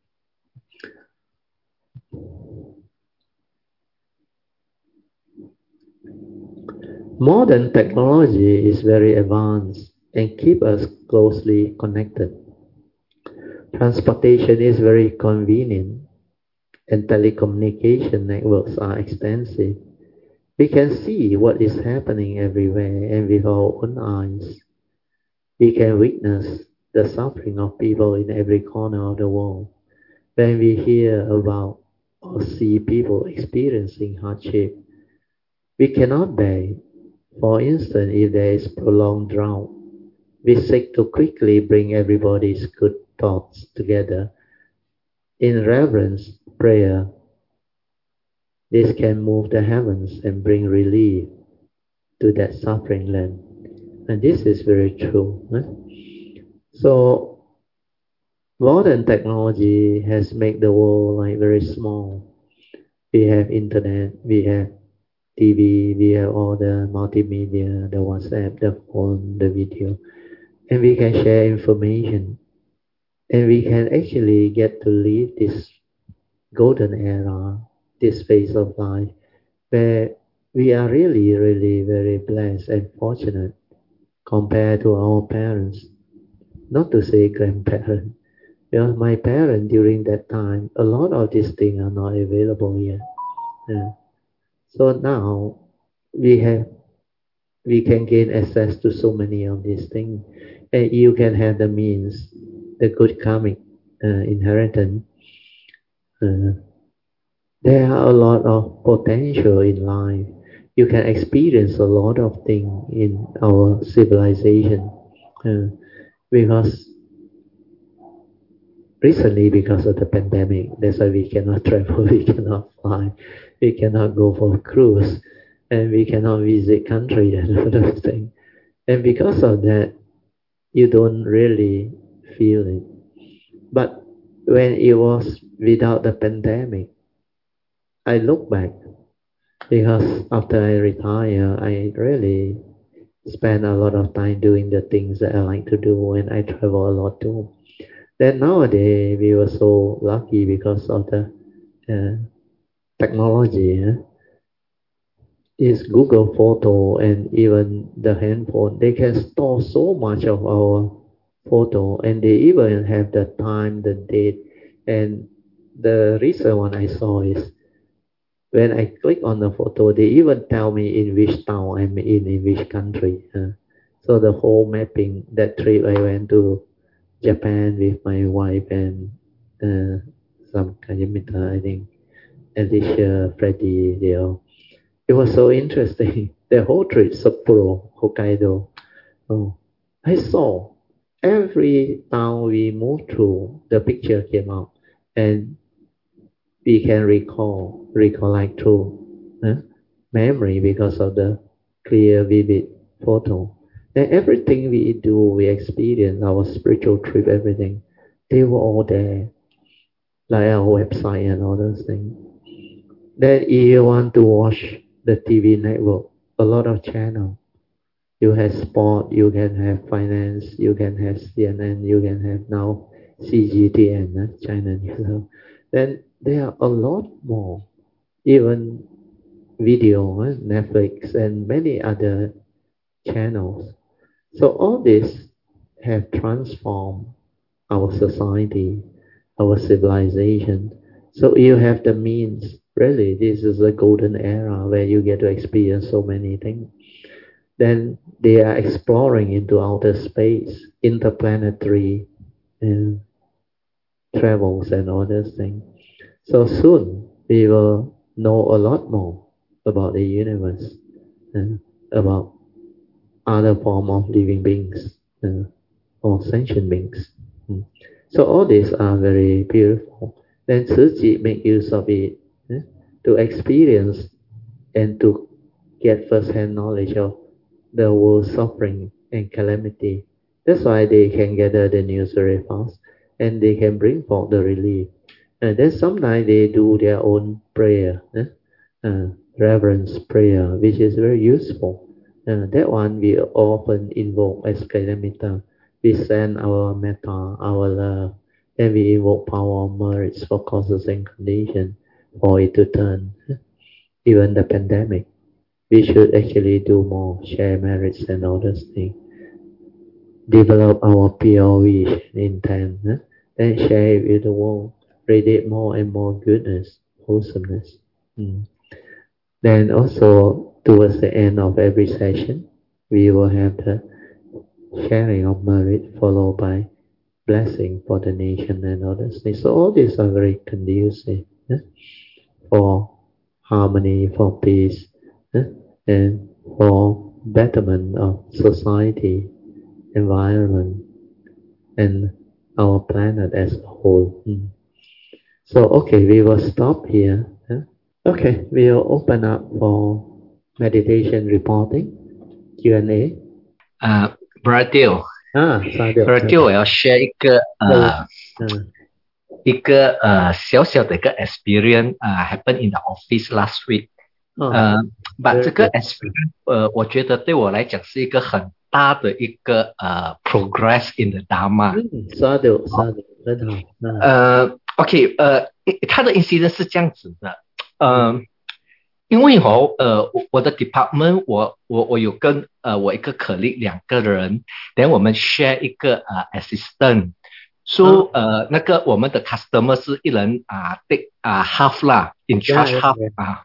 Modern technology is very advanced and keep us closely connected. Transportation is very convenient and telecommunication networks are extensive. We can see what is happening everywhere and with our own eyes. We can witness the suffering of people in every corner of the world. When we hear about or see people experiencing hardship, we cannot bear it. For instance, if there is prolonged drought, we seek to quickly bring everybody's good thoughts together in reverence, prayer. This can move the heavens and bring relief to that suffering land. And this is very true. Huh? So modern technology has made the world like very small. We have internet, we have T V, we have all the multimedia, the WhatsApp, the phone, the video, and we can share information. And we can actually get to live this golden era, this phase of life, where we are really, really very blessed and fortunate compared to our parents. not to say grandparent. Because my parents during that time, a lot of these things are not available yet. Yeah. So now we have we can gain access to so many of these things, and you can have the means, the good karmic uh, inheritance. Uh, there are a lot of potential in life. You can experience a lot of things in our civilization, uh, because recently, because of the pandemic, that's why we cannot travel, we cannot fly, we cannot go for cruise, and we cannot visit country and other things. And because of that, you don't really feel it. But when it was without the pandemic, I look back, because after I retire, I really spend a lot of time doing the things that I like to do, and I travel a lot too. Then nowadays we were so lucky because of the uh, technology. Eh? Is Google Photo and even the handphone. They can store so much of our photo, and they even have the time, the date. And the recent one I saw is when I click on the photo, they even tell me in which town I'm in, in which country. Uh, so the whole mapping, that trip I went to Japan with my wife and uh, some Kajimita, I think, Alicia, Freddie, they all. It was so interesting. The whole trip, Sapporo, Hokkaido. Oh, I saw every town we moved through, the picture came out, and we can recall, recollect through uh, memory because of the clear, vivid photo. And everything we do, we experience, our spiritual trip, everything, they were all there, like our website and all those things. Then if you want to watch the T V network, a lot of channel. You have sport, you can have finance, you can have C N N, you can have now C G T N, uh, China News. Then there are a lot more, even video, uh, Netflix, and many other channels. So all this have transformed our society, our civilization. So you have the means. Really, this is a golden era where you get to experience so many things. Then they are exploring into outer space, interplanetary and travels and all those things. So soon we will know a lot more about the universe and about other form of living beings uh, or sentient beings. Mm. So all these are very beautiful. Then Tzu Chi make use of it eh, to experience and to get first-hand knowledge of the world suffering and calamity. That's why they can gather the news very fast and they can bring forth the relief. And then sometimes they do their own prayer, eh? uh, reverence prayer, which is very useful. Uh, that one we often invoke as Kalamita. We send our metta, our love, then we invoke power of merits for causes and conditions for it to turn. Even the pandemic, we should actually do more, share merits and all those things. Develop our pure wish and intent, eh? Then share it with the world, radiate more and more goodness, wholesomeness. Mm. Then also towards the end of every session, we will have the sharing of merit followed by blessing for the nation and others. So all these are very conducive eh, for harmony, for peace, eh, and for betterment of society, environment, and our planet as a whole. Mm. So okay, we will stop here. eh. Okay, we'll open up for meditation reporting, Q and A. 呃 Bradil， 啊，沙雕， Bradil， 我要 share 一个呃嗯一个呃小小的一个 experience 啊、呃、，happen in the office last week。呃，把这个 experience 呃，我觉得对我来讲是一个很大的一个呃 progress in the Dharma。 嗯，沙雕，沙雕，很好。 呃 ，OK， 呃，它的 incident 是这样子的，呃。 因为哦，呃，我我的 department，我我我有跟呃我一个 colleague 两个人，然后我们 share 一个呃 assistant，so 呃那个我们的 customer 是一人啊 take 啊 half 啦，in Yeah, charge yeah, half yeah. 啊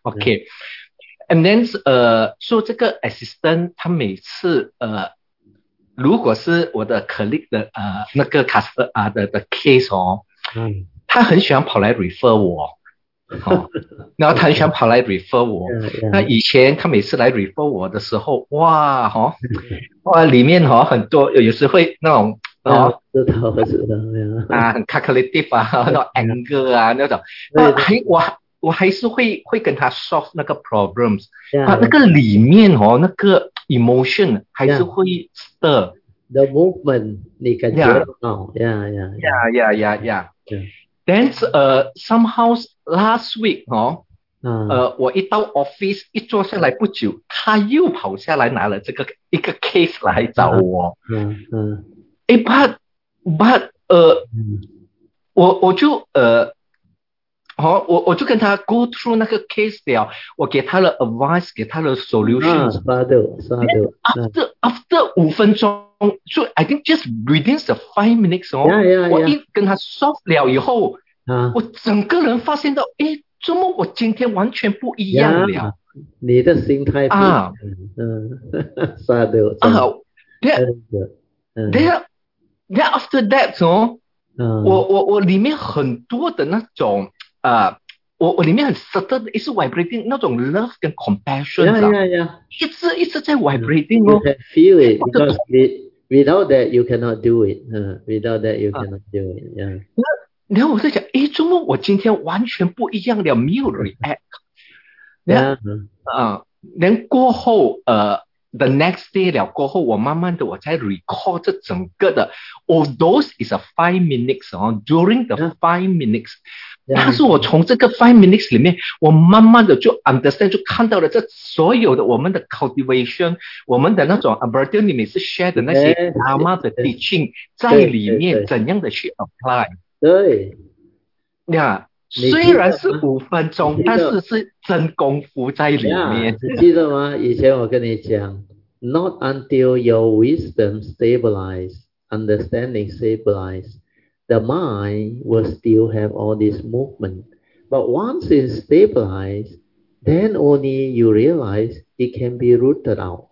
，OK，and then 呃说这个 assistant 他每次呃如果是我的 colleague 的呃那个 customer 啊的的 case 哦， 嗯， 他很喜欢跑来 refer 我。哦，然后他很喜欢跑来 refer 我。 Yeah, 那 yeah. 以前他每次来 refer 我的时候，哇，哦，哇，里面哦很多，有时会那种 Yeah, 哦知道，我知道呀。 啊很 calculative 啊，那种 anger 啊那种，啊对对还我我还是会会跟他 solve 那个 problems，啊那 ，Yeah, 个里面哦那个 emotion 还是 yeah. 会 stir， The movement 你感觉呀得到？Yeah, yeah, 呀呀呀呀 yeah. ，then 呃 somehow last week 哦。 啊呃，我一到 office 一坐下来不久，他又跑下来拿了这个一个 case 来啊啊找我。 啊诶，but but 呃， 嗯我我就呃，好、我我就跟他 go through 那个 case 了，我给他的 advice，给他的啊， solutions。 刷到刷到，啊 after after 五分钟，so I think just within the five minutes 哦， ，Yeah, yeah, 我 yeah. 一跟他 solve 了以后， 啊我整个人发现到，诶，怎么我今天完全不一样 ，Yeah， 了你的心态不一样。 啊？ 嗯，刷到真啊，then 真的，嗯 then then after that 哦，我嗯我我里面很多的那种啊、呃我我里面很 certain 的一直 vibrating 那种 love 跟 compassion ，Yeah, 啊， yeah, yeah. 一直一直在 Yeah. vibrating You 哦， can feel it 我的 because with, without that you cannot do it. Uh, without that you cannot do it. Yeah. 然后我在想，诶，怎么我今天完全不一样了，没有 react。然后 Yeah. 啊，然过后呃，the next day 了过后，我慢慢的我在 recall 这整个的，although is a five minutes 哦，during the Yeah. five minutes，但 Yeah. 是我从这个 five minutes 里面，我慢慢的就 understand 就看到了这所有的我们的 cultivation，我们的那种 a b e r t o n 你每次 share 的那些 Yes, Dharma 的 yes. teaching 在对里面对对怎样的去 apply。 对， 呀， 你虽然是记得吗？ 五分钟，但你记得是是真功夫在里呀？ 面。 你记得吗？以前我跟你讲，not until your wisdom stabilize, understanding stabilize, the mind will still have all this movement. But once it's stabilized, then only you realize it can be rooted out.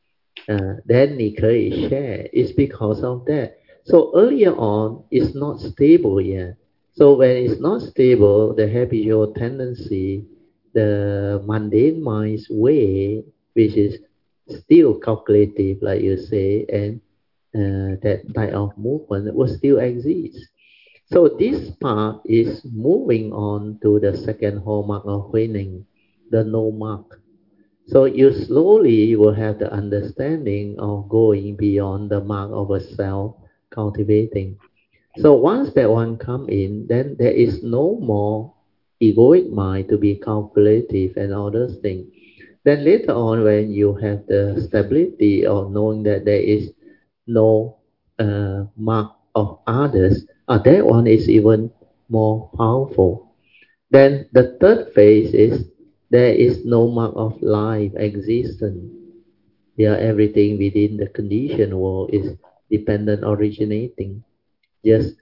Uh, then 你可以 share. It's because of that. So earlier on, it's not stable yet. So when it's not stable, the habitual tendency, the mundane mind's way, which is still calculative, like you say, and uh, that type of movement will still exist. So this part is moving on to the second hallmark of winning, the no mark. So you slowly will have the understanding of going beyond the mark of a self cultivating. So once that one come in, then there is no more egoic mind to be calculative and all those things. Then later on, when you have the stability of knowing that there is no uh, mark of others, uh, that one is even more powerful. Then the third phase is there is no mark of life existence. Yeah, everything within the conditioned world is dependent originating, just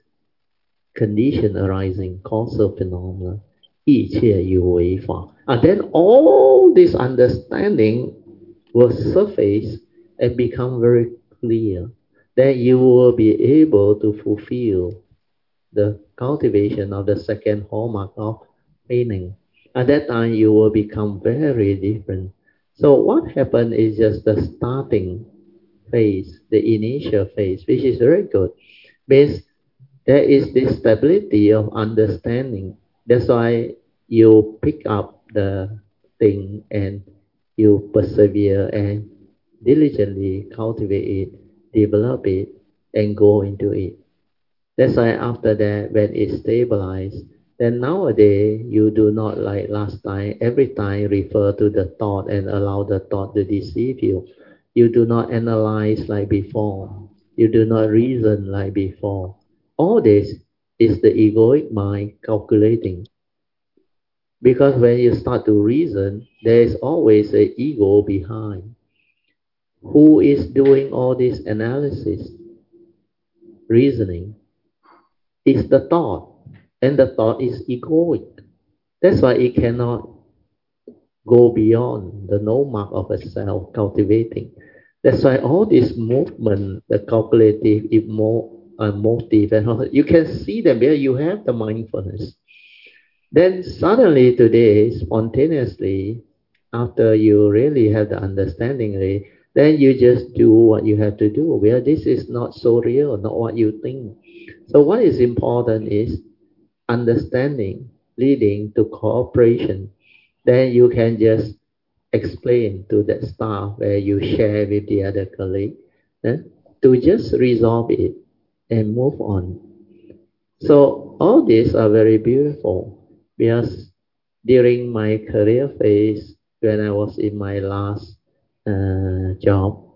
condition arising, causal phenomena, 一切有为法. And then all this understanding will surface and become very clear. Then you will be able to fulfill the cultivation of the second hallmark of meaning. At that time, you will become very different. So what happened is just the starting phase, the initial phase, which is very good. Because there is this stability of understanding. That's why you pick up the thing and you persevere and diligently cultivate it, develop it, and go into it. That's why after that, when it stabilized, then nowadays you do not like last time, every time refer to the thought and allow the thought to deceive you. You do not analyze like before. You do not reason like before. All this is the egoic mind calculating. Because when you start to reason, there is always an ego behind. Who is doing all this analysis, reasoning? It's the thought, and the thought is egoic. That's why it cannot go beyond the no mark of a self cultivating. That's why all this movement, the calculative, emo, uh, motive, and all, you can see them where you have the mindfulness. Then suddenly today, spontaneously, after you really have the understanding, then you just do what you have to do. Well, this is not so real, not what you think. So what is important is understanding leading to cooperation. Then you can just explain to that staff where you share with the other colleague eh, to just resolve it and move on. So all these are very beautiful because during my career phase, when I was in my last uh, job,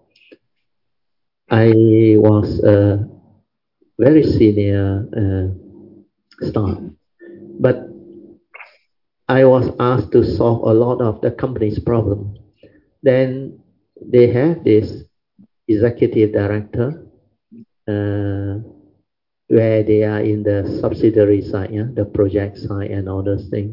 I was a very senior uh, staff, but I was asked to solve a lot of the company's problem. Then they have this executive director uh, where they are in the subsidiary side, yeah, the project side and all those things.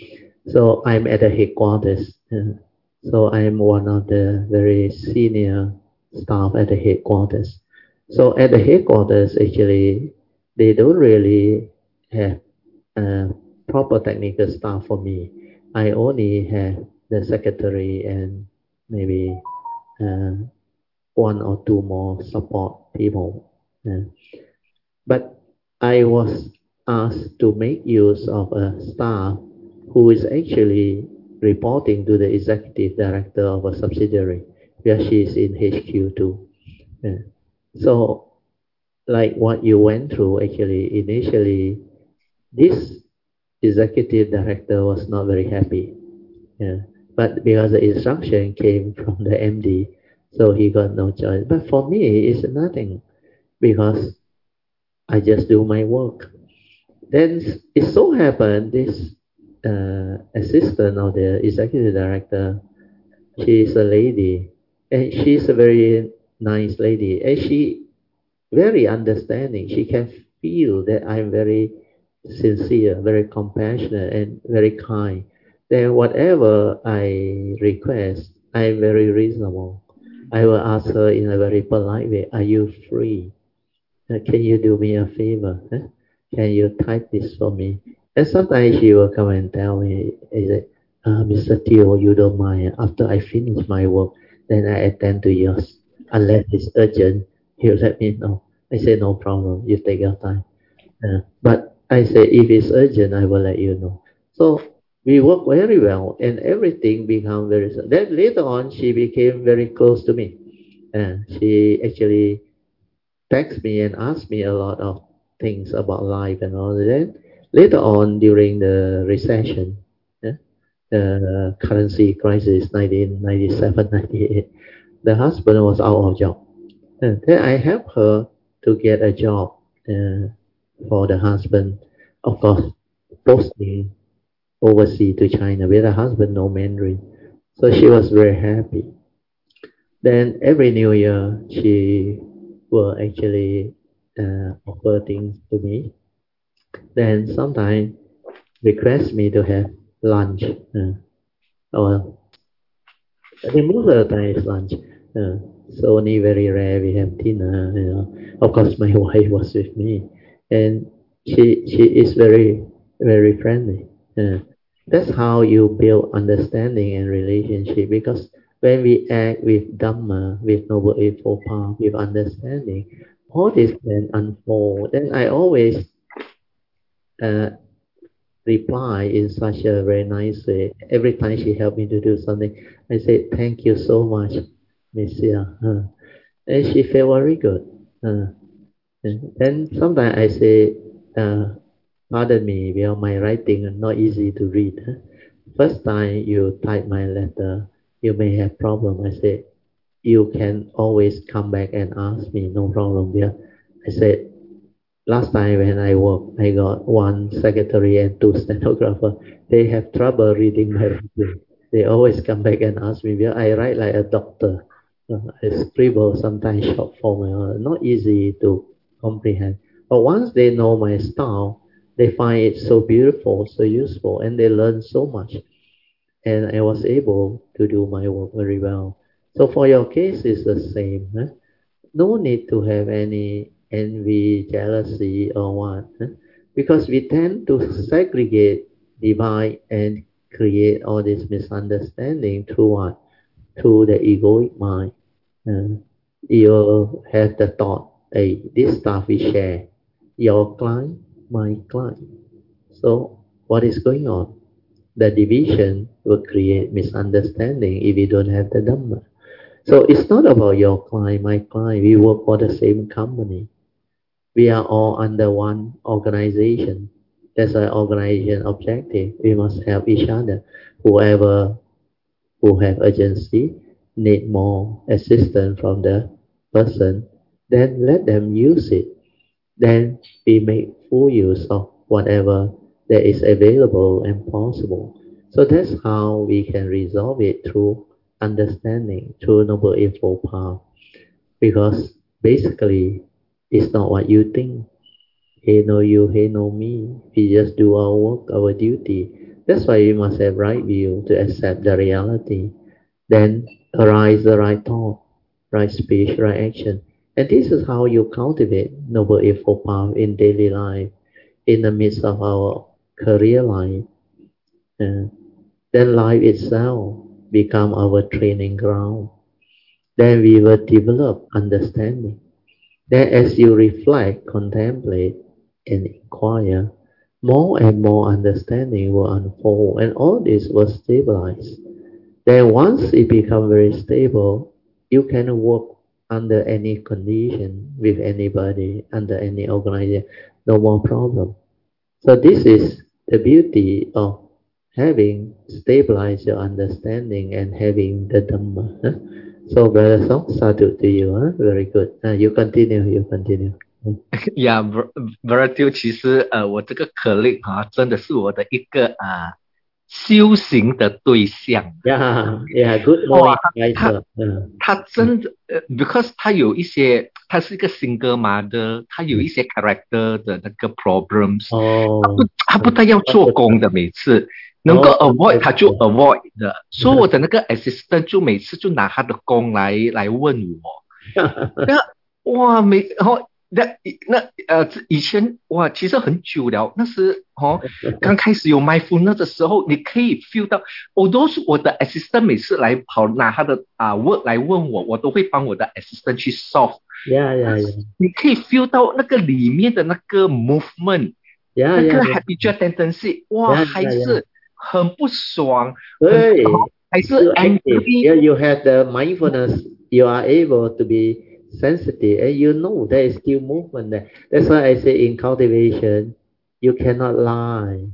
So I'm at the headquarters. Uh, so I'm one of the very senior staff at the headquarters. So at the headquarters, actually, they don't really have uh, proper technical staff for me. I only have the secretary and maybe uh, one or two more support people. Uh, but I was asked to make use of a staff who is actually reporting to the executive director of a subsidiary where she is in H Q too. Yeah. So like what you went through, actually, initially, this executive director was not very happy. Yeah. But because the instruction came from the M D, so he got no choice. But for me, it's nothing because I just do my work. Then it so happened this uh, assistant of the executive director, she is a lady, and she's a very nice lady, and she very understanding. She can feel that I'm very sincere, very compassionate, and very kind. Then whatever I request, I'm very reasonable. I will ask her in a very polite way, "Are you free? Uh, can you do me a favor? Huh? Can you type this for me?" And sometimes she will come and tell me, is it, uh, "Mister Teo, you don't mind. After I finish my work, then I attend to yours. Unless it's urgent, you let me know." I say, "No problem. You take your time." Uh, but I say, if it's urgent, I will let you know. So we work very well, and everything become very. Then later on, she became very close to me. And she actually text me and ask me a lot of things about life and all that. Later on, during the recession, yeah, the currency crisis, nineteen ninety-seven, ninety-eight, the husband was out of job. And then I helped her to get a job uh, for the husband, of course, posting overseas to China with the husband no Mandarin. So she was very happy. Then every New Year, she will actually uh, offer things to me. Then sometimes request me to have lunch. Uh, or I think most of the time it's lunch. Uh, so only very rare we have dinner. You know, of course my wife was with me, and she she is very very friendly. Uh, that's how you build understanding and relationship. Because when we act with Dhamma, with Noble Eightfold Path, with understanding, all this can unfold. Then I always uh, reply in such a very nice way. Every time she helped me to do something, I say, "Thank you so much, Miss Sia." Uh, and she felt very good. Uh, and then sometimes I say, uh, "Pardon me, because my writing is not easy to read. Huh? First time you type my letter, you may have problem." I say, "You can always come back and ask me, no problem." Yeah. I said, last time when I work, I got one secretary and two stenographer. They have trouble reading my writing. They always come back and ask me, well, I write like a doctor. Uh, I scribble sometimes short form, uh, not easy to comprehend. But once they know my style, they find it so beautiful, so useful, and they learn so much. And I was able to do my work very well. So for your case, it's the same. Huh? No need to have any envy, jealousy, or what. Huh? Because we tend to segregate, divide, and create all this misunderstanding through what? Through the egoic mind. Uh, you have the thought, hey, this stuff we share. Your client, my client. So what is going on? The division will create misunderstanding if you don't have the Dhamma. So it's not about your client, my client. We work for the same company. We are all under one organization. That's an organization objective. We must help each other. Whoever who have urgency need more assistance from the person, then let them use it. Then we make full use of whatever that is available and possible. So that's how we can resolve it through understanding, through Noble Eightfold Path. Because basically, it's not what you think. He know you, he know me. We just do our work, our duty. That's why we must have right view to accept the reality. Then arise the right thought, right speech, right action. And this is how you cultivate Noble Eightfold Path in daily life, in the midst of our career life. Uh, then life itself become our training ground. Then we will develop understanding. Then as you reflect, contemplate, and inquire, more and more understanding will unfold, and all this will stabilize. Then once it becomes very stable, you can work under any condition, with anybody, under any organization, no more problem. So this is the beauty of having stabilized your understanding and having the Dhamma. Huh? So Brother Song, sadhu to you. Huh? Very good. Uh, you continue, you continue. Yeah, Virtu， 其实呃，我这个 colleague 哈，真的是我的一个啊、呃、修行的对象。 Yeah, yeah, good morning, Kaiser. 他真的呃 ，because 他有一些，他是一个 single mother， 他有一些 character 的那个 problems， 哦， 他不他不太要做工的，每次能够 avoid 他就 avoid 的，所以我的那个 assistant 就每次就拿他的工来来问我，那哇每然后。那那呃，以前哇，其实很久了。那时哦，刚开始有 mindfulness 的时候，你可以 feel 到，我都是我的 assistant 每次来跑拿他的啊 work 来问我，我都会帮我的 assistant 去 solve。 Yeah, yeah, yeah. 你可以 feel 到那个里面的那个 movement， yeah, 那个 yeah, habitual tendency， 哇， yeah, 还是很不爽， 对， 还是 angry。Yeah, you have the mindfulness. You are able to be sensitive, and you know there is still movement there. That's why I say in cultivation, you cannot lie.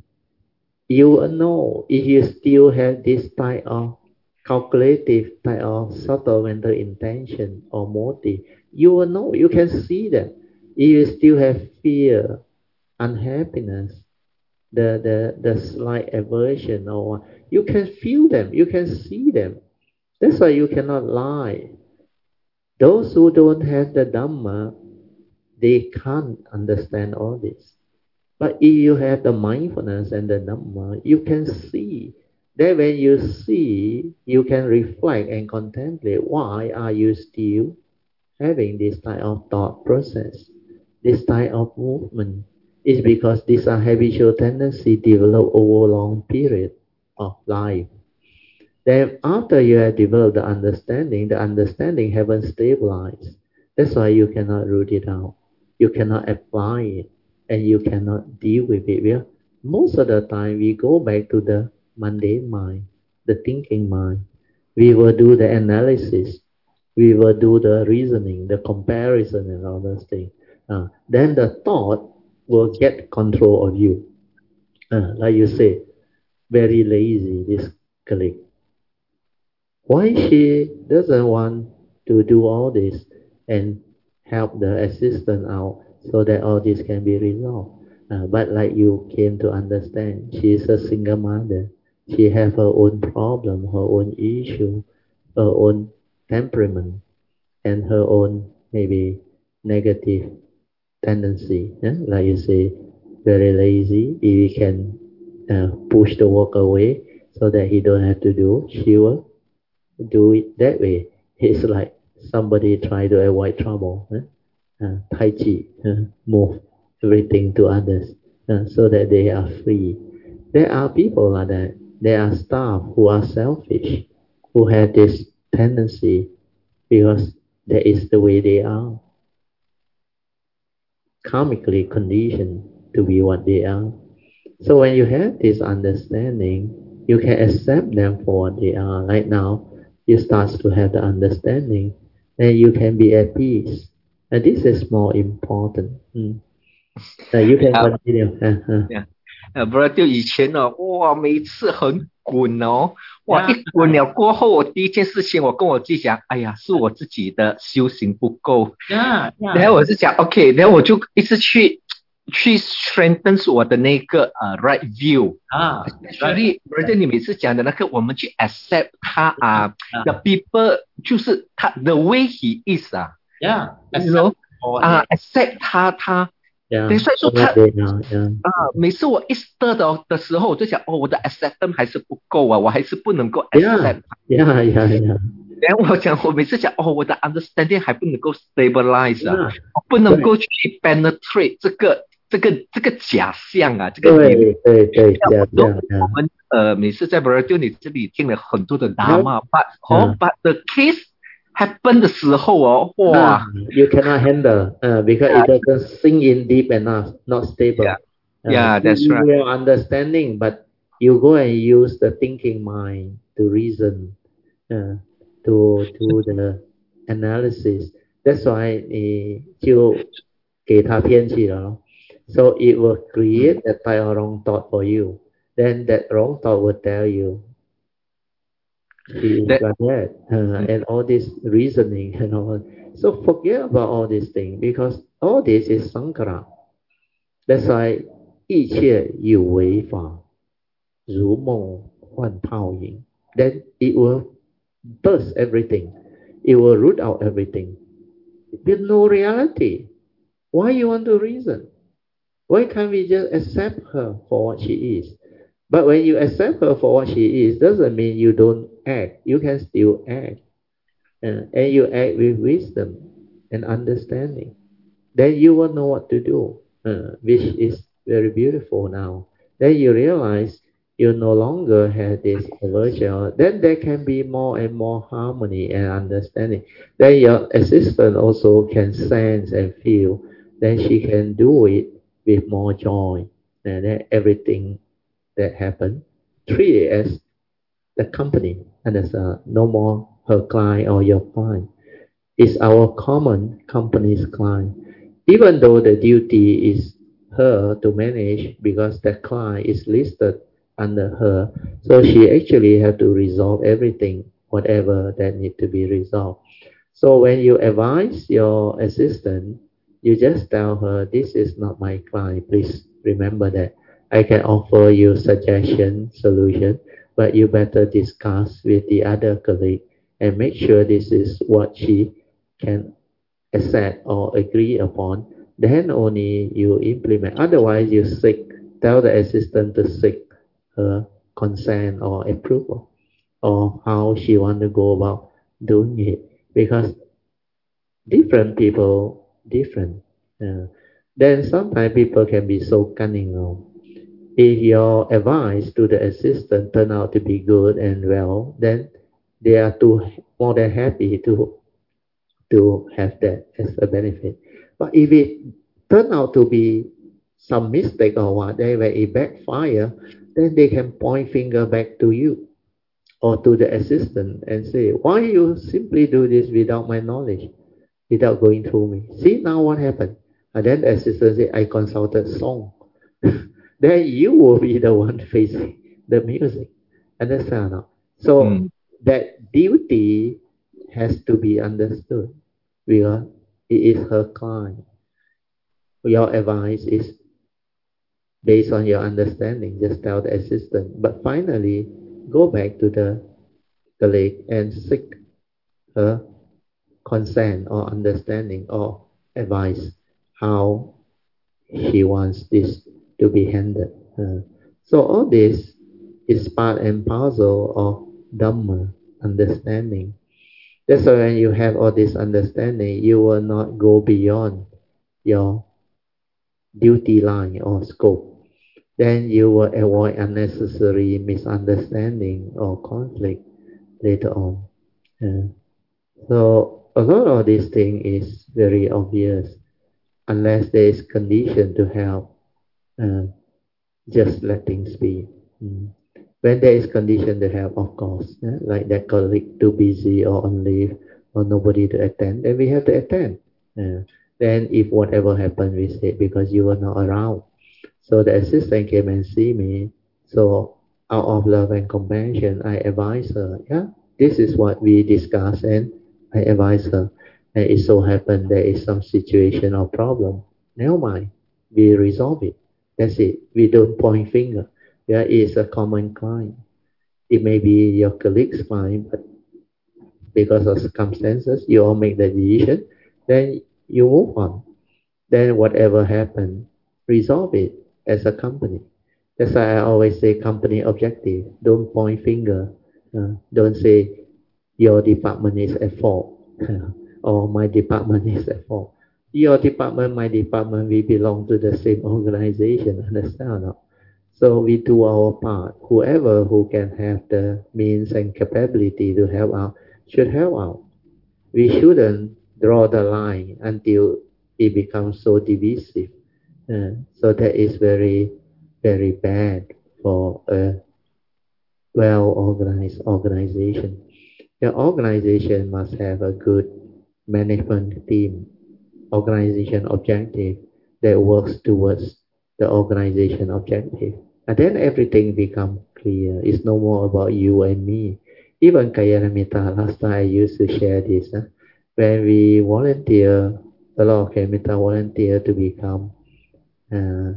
You know if you still have this type of calculative type of subtle mental intention or motive, you will know. You can see that. If you still have fear, unhappiness, the the the slight aversion, or you can feel them. You can see them. That's why you cannot lie. Those who don't have the Dhamma, they can't understand all this. But if you have the mindfulness and the Dhamma, you can see. Then when you see, you can reflect and contemplate. Why are you still having this type of thought process, this type of movement? It's because these are habitual tendencies developed over a long period of life. Then after you have developed the understanding, the understanding haven't stabilized. That's why you cannot root it out. You cannot apply it, and you cannot deal with it. Well, most of the time we go back to the mundane mind, the thinking mind. We will do the analysis. We will do the reasoning, the comparison and all those things. Uh, then the thought will get control of you. Uh, like you say, very lazy, this colleague. Why she doesn't want to do all this and help the assistant out? so that all this can be resolved. Uh, but like you came to understand, she is a single mother. She have her own problem, her own issue, her own temperament, and her own maybe negative tendency. Yeah? Like you say, very lazy. If he can uh, push the work away so that he don't have to do, she will do it that way. It's like somebody try to avoid trouble. Huh? Uh, tai Chi, uh, move everything to others uh, so that they are free. There are people like that. There are staff who are selfish, who have this tendency because that is the way they are, karmically conditioned to be what they are. So when you have this understanding, you can accept them for what they are. Right now, you start to have the understanding, and you can be at peace. And this is more important. Mm. Uh, you can Yeah. continue. Uh-huh. Yeah. 呃，不然就以前呢，哇，每一次很滚哦，哇，一滚了过后，我第一件事情我跟我自己讲，哎呀，是我自己的修行不够。 Yeah, yeah. 然后我是讲 ，OK，然后我就一直去去 strengthen 我的那个呃 right view 啊， 所以，而且你每次讲的那个，我们去 accept 他啊 ，the people 就是他 the way he is 啊 Yeah, ，you know 啊 accept 他他。 Yeah, 对，所以说他 yeah, yeah. 啊，每次我一 stir 的的时候，我就想，哦，我的 acceptance 还是不够啊，我还是不能够 accept。 Yeah, yeah, yeah, yeah. 然后我讲，我每次讲，哦，我的 understanding 还不能够 stabilize 啊，我不能够去 penetrate 这个这个这个假象啊，这个对对对，假象。 我们呃，每次在 Brazil 你这里听了很多的 Dharma，but 哦，but the case happen 的时候哦，哇 ，you cannot handle，呃，because it doesn't sink in deep enough, not stable. Yeah, yeah, that's right. You are understanding, but you go and use the thinking mind to reason, uh, to to the analysis. That's why 你就给他偏去了咯。So it will create that type of wrong thought for you. Then that wrong thought will tell you, she is That- like that, uh, and all this reasoning and all. So forget about all these things because all this is Sankara. That's why 一切有为法，如梦幻泡影. Then it will burst everything. It will root out everything. There's no reality. Why you want to reason? Why can't we just accept her for what she is? But when you accept her for what she is, doesn't mean you don't act. You can still act. Uh, and you act with wisdom and understanding. Then you will know what to do, uh, which is very beautiful now. Then you realize you no longer have this aversion. Then there can be more and more harmony and understanding. Then your assistant also can sense and feel. Then she can do it with more joy. And then everything that happen, treat it as the company and as uh, no more her client or your client. It's our common company's client. Even though the duty is her to manage because the client is listed under her, so she actually have to resolve everything, whatever that need to be resolved. So when you advise your assistant, you just tell her, this is not my client, please remember that. I can offer you suggestion, solution, but you better discuss with the other colleague and make sure this is what she can accept or agree upon. Then only you implement. Otherwise, you seek, tell the assistant to seek her consent or approval or how she want to go about doing it. Because different people, different. Uh, then sometimes people can be so cunning. Now. If your advice to the assistant turn out to be good and well, then they are too more than happy to to have that as a benefit. But if it turn out to be some mistake or whatever, it backfire, then they can point finger back to you or to the assistant and say, why you simply do this without my knowledge, without going through me? See now what happened. And then the assistant say, I consulted song. Then you will be the one facing the music. Understand or not? So mm. that duty has to be understood because it is her client. your advice is based on your understanding, just tell the assistant. But finally, go back to the colleague and seek her consent or understanding or advice how she wants this to be handled. Uh, so all this is part and parcel of Dhamma, understanding. That's why when you have all this understanding, you will not go beyond your duty line or scope. Then you will avoid unnecessary misunderstanding or conflict later on. Uh, so a lot of this thing is very obvious unless there is condition to help. Uh, just let things be. Mm. When there is condition to help, of course, yeah, like that colleague too busy or on leave or nobody to attend, then we have to attend. Uh, then if whatever happened, we say because you were not around. So the assistant came and see me. So out of love and compassion, I advise her, yeah, this is what we discussed, and I advise her. And it so happened there is some situation or problem. Never mind, we resolve it. That's it. We don't point finger. There is a common client. It may be your colleague's client, but because of circumstances, you all make the decision. Then you move on. Then whatever happened, resolve it as a company. That's why I always say company objective. Don't point finger. Uh, don't say your department is at fault or my department is at fault. Your department, my department, we belong to the same organization. Understand or not? So we do our part. Whoever who can have the means and capability to help out should help out. We shouldn't draw the line until it becomes so divisive. Uh, so that is very, very bad for a well-organized organization. The organization must have a good management team, organization objective that works towards the organization objective. And then everything becomes clear. It's no more about you and me. Even Kayanamita, last time I used to share this. Huh? When we volunteer, a lot of Kayanamita volunteer to become uh,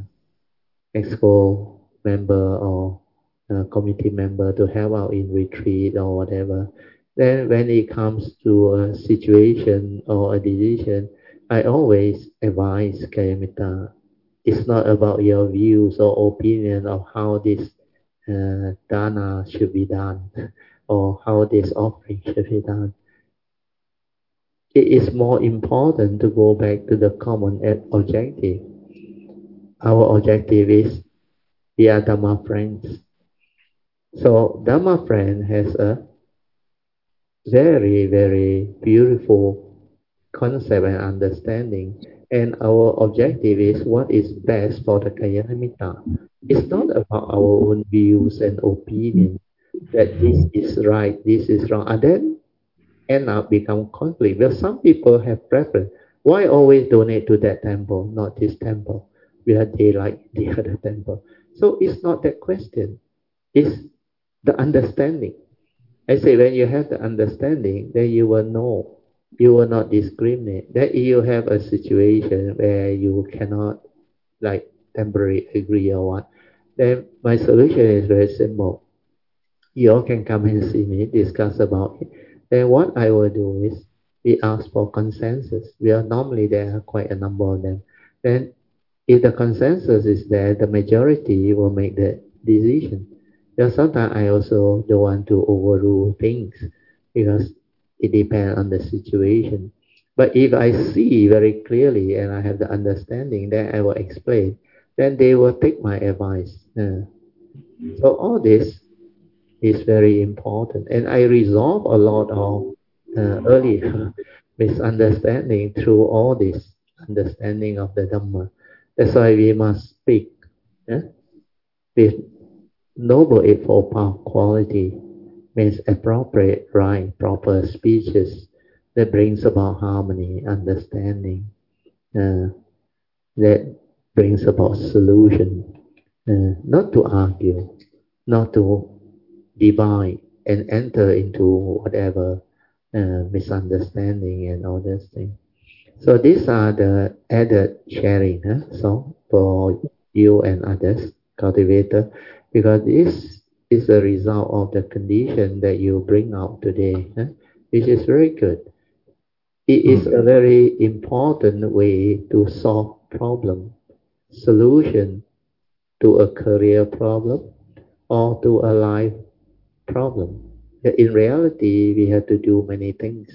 exco member or uh, committee member to help out in retreat or whatever. Then when it comes to a situation or a decision, I always advise Kayamita, it's not about your views or opinion of how this uh, dana should be done or how this offering should be done. It is more important to go back to the common objective. Our objective is we are Dhamma friends. So Dhamma friend has a very, very beautiful concept and understanding. And our objective is what is best for the Kayanamita. It's not about our own views and opinions that this is right, this is wrong, and then end up become conflict. Well, some people have preference. Why always donate to that temple, not this temple? Where they like the other temple. So it's not that question. It's the understanding. I say when you have the understanding, then you will know. You will not discriminate. That you have a situation where you cannot like temporarily agree or what, then my solution is very simple. You all can come and see me, discuss about it. Then what I will do is we ask for consensus. We are normally there are quite a number of them. Then if the consensus is there, the majority will make the decision. Because sometimes I also don't want to overrule things because it depends on the situation. But if I see very clearly and I have the understanding, then I will explain. Then they will take my advice. Uh, so all this is very important. And I resolve a lot of uh, early misunderstanding through all this understanding of the Dhamma. That's why we must speak yeah? with noble eightfold path quality, means appropriate, right, proper speeches that brings about harmony, understanding, uh, that brings about solution, uh, not to argue, not to divide and enter into whatever uh, misunderstanding and all those things. So these are the added sharing, huh? So for you and others, cultivator, because this is a result of the condition that you bring out today, huh? Which is very good. It is a very important way to solve problem, solution to a career problem or to a life problem. In reality, we have to do many things.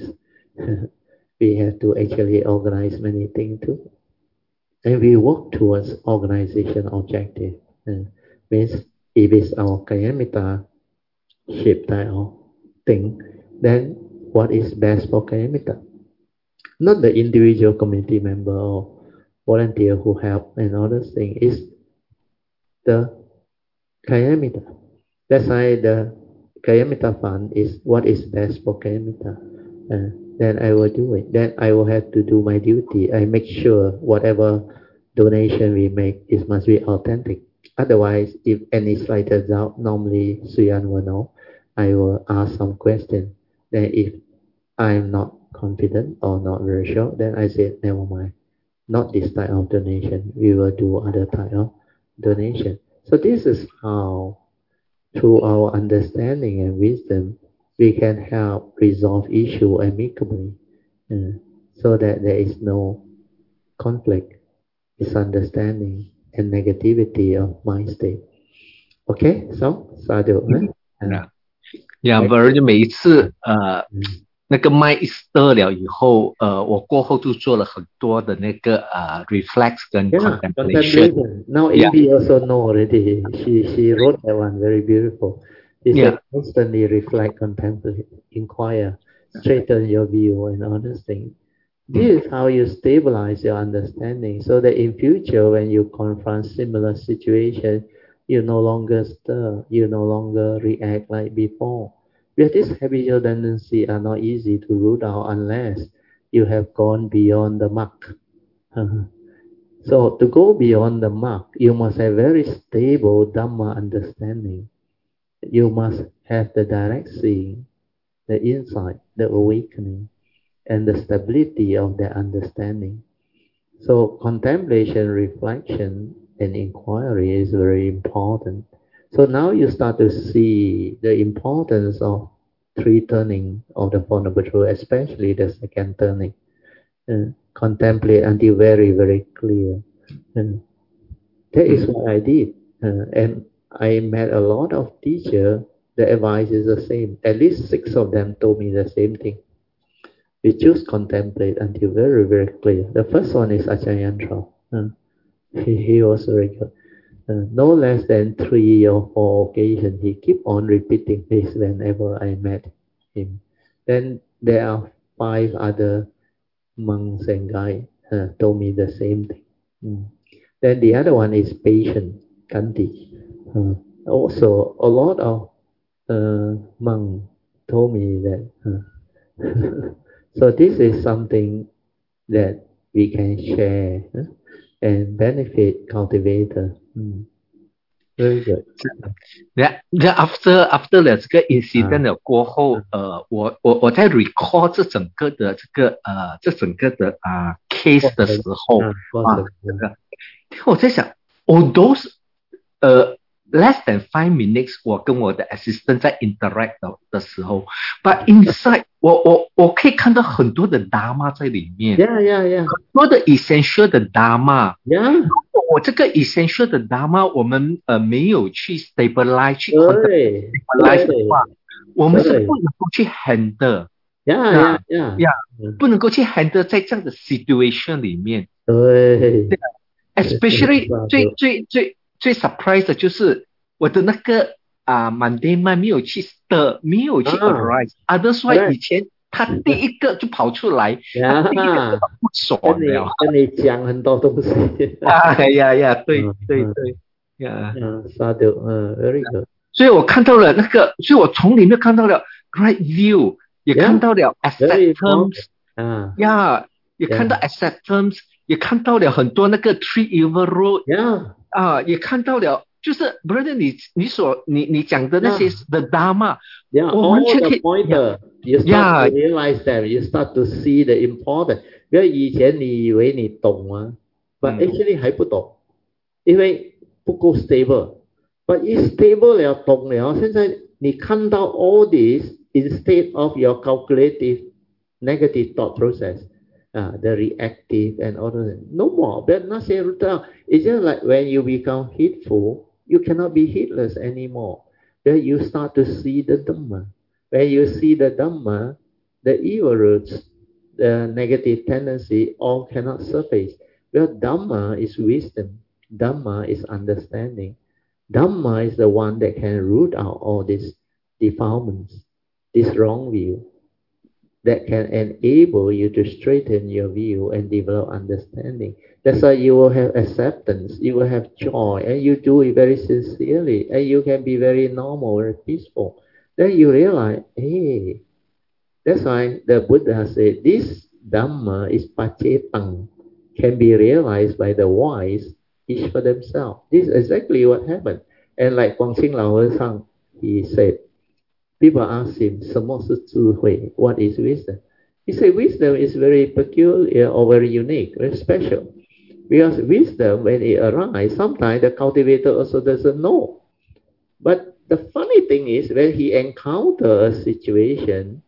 We have to actually organize many things too. And we work towards organization objective. Uh, means if it's our Kayamita shape type of thing, then what is best for Kayamita? Not the individual community member or volunteer who help and other thing, is the Kayamita. That's why the Kayamita fund is what is best for Kayamita. Uh, then I will do it. Then I will have to do my duty. I make sure whatever donation we make, it must be authentic. Otherwise, if any slight doubt, normally Suyan will know, I will ask some question. Then if I'm not confident or not very sure, then I say, never mind, not this type of donation. We will do other type of donation. So this is how, through our understanding and wisdom, we can help resolve issue amicably, uh, so that there is no conflict, misunderstanding, and negativity of mind state. Okay, so sadhu. Yeah, yeah, 反而就每一次呃。那个麦一 stir 了以后，呃，我过后就做了很多的那个呃 reflex 跟 yeah, contemplation. contemplation. Now yeah. Amy also know already. She she wrote that one very beautiful. She yeah. said constantly reflect, contemplate, inquire, straighten your view and other things. This is how you stabilize your understanding, so that in future when you confront similar situation, you no longer stir, you no longer react like before. Because these habitual tendencies are not easy to root out unless you have gone beyond the mark. So to go beyond the mark, you must have very stable Dhamma understanding. You must have the direct seeing, the insight, the awakening, and the stability of their understanding. So contemplation, reflection, and inquiry is very important. So now you start to see the importance of three turning of the Four Noble Truths, especially the second turning. Uh, contemplate until very, very clear. Uh, that is what I did. Uh, and I met a lot of teachers. The advice is the same. At least six of them told me the same thing. We choose contemplate until very, very clear. The first one is Ajahn Yantra. Uh, he, he was very good. Uh, no less than three or four occasions, he keep on repeating this whenever I met him. Then there are five other monks and guides uh, told me the same thing. Mm. Then the other one is patient, Kanti. Uh, also, a lot of uh, monks told me that. Uh, so this is something that we can share uh, and benefit cultivator. Mm. Very good. Yeah, yeah. After after 了这个 incident 了过后，呃，我我我在 recall 这整个的这个呃这整个的啊、呃、case 的时候啊，这个我在想 ，all those 呃 less than five minutes， 我跟我的 assistant 在 interact 的的时候 ，but inside 我我我可以看到很多的 dharma 在里面 ，yeah yeah yeah， 很多的 essential 的 dharma，yeah。我这个 essential 的 dharma， 我们呃没有去 stabilize 去 stabilize 的话，我们是不能够去 handle， yeah yeah yeah， 不能够去 handle 在这样的 situation 里面。 对 ，especially 最最最最 surprise 的就是我的那个啊 mundane mind 没有去 stir， 没有去 arise。Otherwise 以前他第一个就跑出来，他第一个就不爽了， 跟你讲很多东西。 啊呀呀，对对对，呀， 嗯 ，sadhu， 嗯 ，very good。 所以我看到了那个，所以我从里面看到了 right view， 也看到了 acceptance， 啊，呀，也看到 acceptance， 也看到了很多那个 three evil road， 啊，也看到了。 就是 brother 你你所你你讲的那些 the dharma， yeah, 我完 all 全 the 可以 pointer, you start to realize them, you start to see the important. 比如以前你以为你懂啊 but actually 还不懂，因为不够 stable. But 一 stable 了，懂了，现在你看到 all this instead of your calculative negative thought process, uh, the reactive and all that. No more. But 那些 it's just like when you become hateful, you cannot be heedless anymore. Then you start to see the Dhamma. When you see the Dhamma, the evil roots, the negative tendency, all cannot surface. Well, Dhamma is wisdom. Dhamma is understanding. Dhamma is the one that can root out all these defilements, this wrong view, that can enable you to straighten your view and develop understanding. That's why you will have acceptance, you will have joy, and you do it very sincerely, and you can be very normal, very peaceful. Then you realize, hey, that's why the Buddha said, this Dhamma is pacetang, can be realized by the wise, each for themselves. This is exactly what happened. And like Guangxing Lao和尚, he said, people ask him, 什么是智慧? What is wisdom? He said, wisdom is very peculiar or very unique, very special. Because wisdom, when it arises, sometimes the cultivator also doesn't know. But the funny thing is, when he encounters a situation,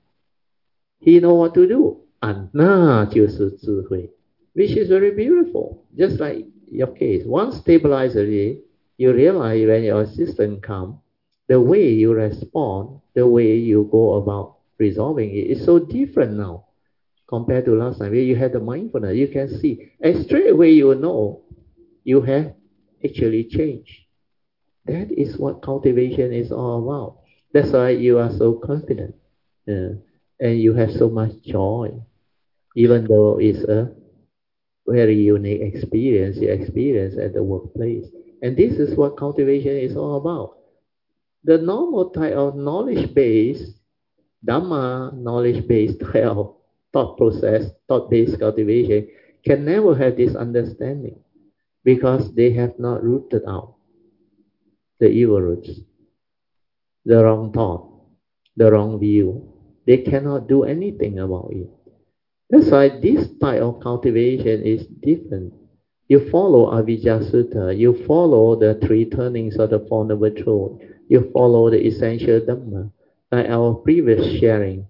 he knows what to do. 啊，那就是智慧, which is very beautiful. Just like your case. Once stabilized already, you realize when your assistant comes, the way you respond, the way you go about resolving it is so different now compared to last time. Where you had the mindfulness, you can see, and straight away you know you have actually changed. That is what cultivation is all about. That's why you are so confident, uh, and you have so much joy, even though it's a very unique experience you experience at the workplace. And this is what cultivation is all about. The normal type of knowledge-based, Dhamma knowledge-based type of thought process, thought-based cultivation can never have this understanding because they have not rooted out the evil roots, the wrong thought, the wrong view. They cannot do anything about it. That's why this type of cultivation is different. You follow Avijja Sutta, you follow the three turnings of the Four Noble Truths, you follow the essential Dhamma, like our previous sharing.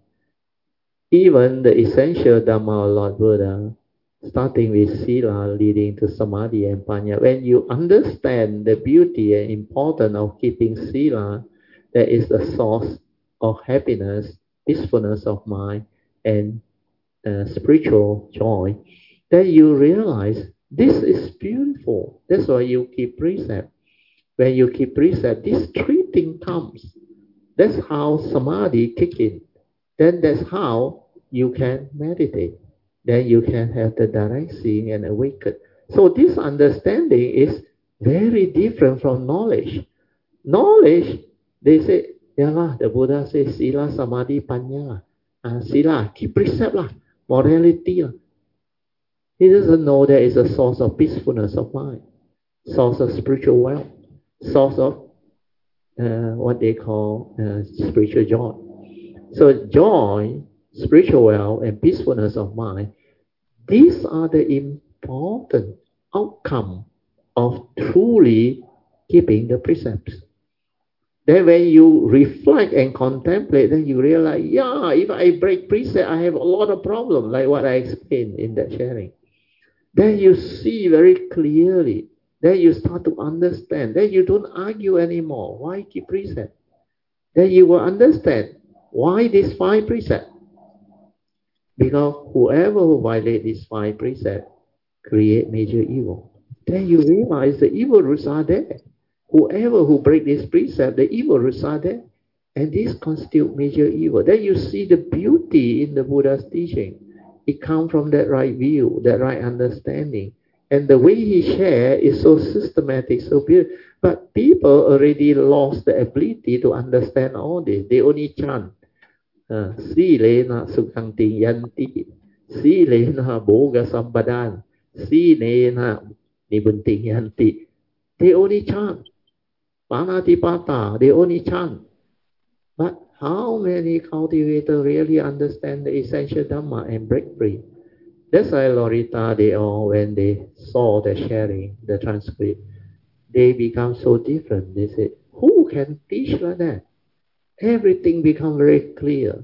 Even the essential Dhamma of Lord Buddha, starting with Sila, leading to Samadhi and Panya. When you understand the beauty and importance of keeping Sila, that is the source of happiness, peacefulness of mind, and uh, spiritual joy, then you realize this is beautiful. That's why you keep precept. When you keep precept, this three thing comes. That's how Samadhi kick in. Then that's how you can meditate. Then you can have the direct seeing and awaken. So this understanding is very different from knowledge. Knowledge, they say, yeah lah, the Buddha says, Sila, Samadhi, Panya lah. Uh, Sila, keep precept lah, morality lah. He doesn't know there is a source of peacefulness of mind, source of spiritual wealth, source of uh, what they call uh, spiritual joy. So joy, spiritual wealth, and peacefulness of mind, these are the important outcome of truly keeping the precepts. Then when you reflect and contemplate, then you realize, yeah, if I break precept, I have a lot of problems, like what I explained in that sharing. Then you see very clearly. Then you start to understand. Then you don't argue anymore. Why keep precept? Then you will understand why these five precepts. Because whoever who violates these five precepts create major evil. Then you realize the evil roots are there. Whoever who break this precept, the evil roots are there. And these constitute major evil. Then you see the beauty in the Buddha's teaching. It comes from that right view, that right understanding. And the way he shares is so systematic, so beautiful. But people already lost the ability to understand all this. They only chant. Silena sukhanti yanti. Silena boga sambadan. Silena nibunti yanti. They only chant. Panatipata, the only chant. But how many cultivators really understand the essential Dhamma and break free? That's why Lorita, they all, when they saw the sharing, the transcript, they become so different. They said, who can teach like that? Everything become very clear.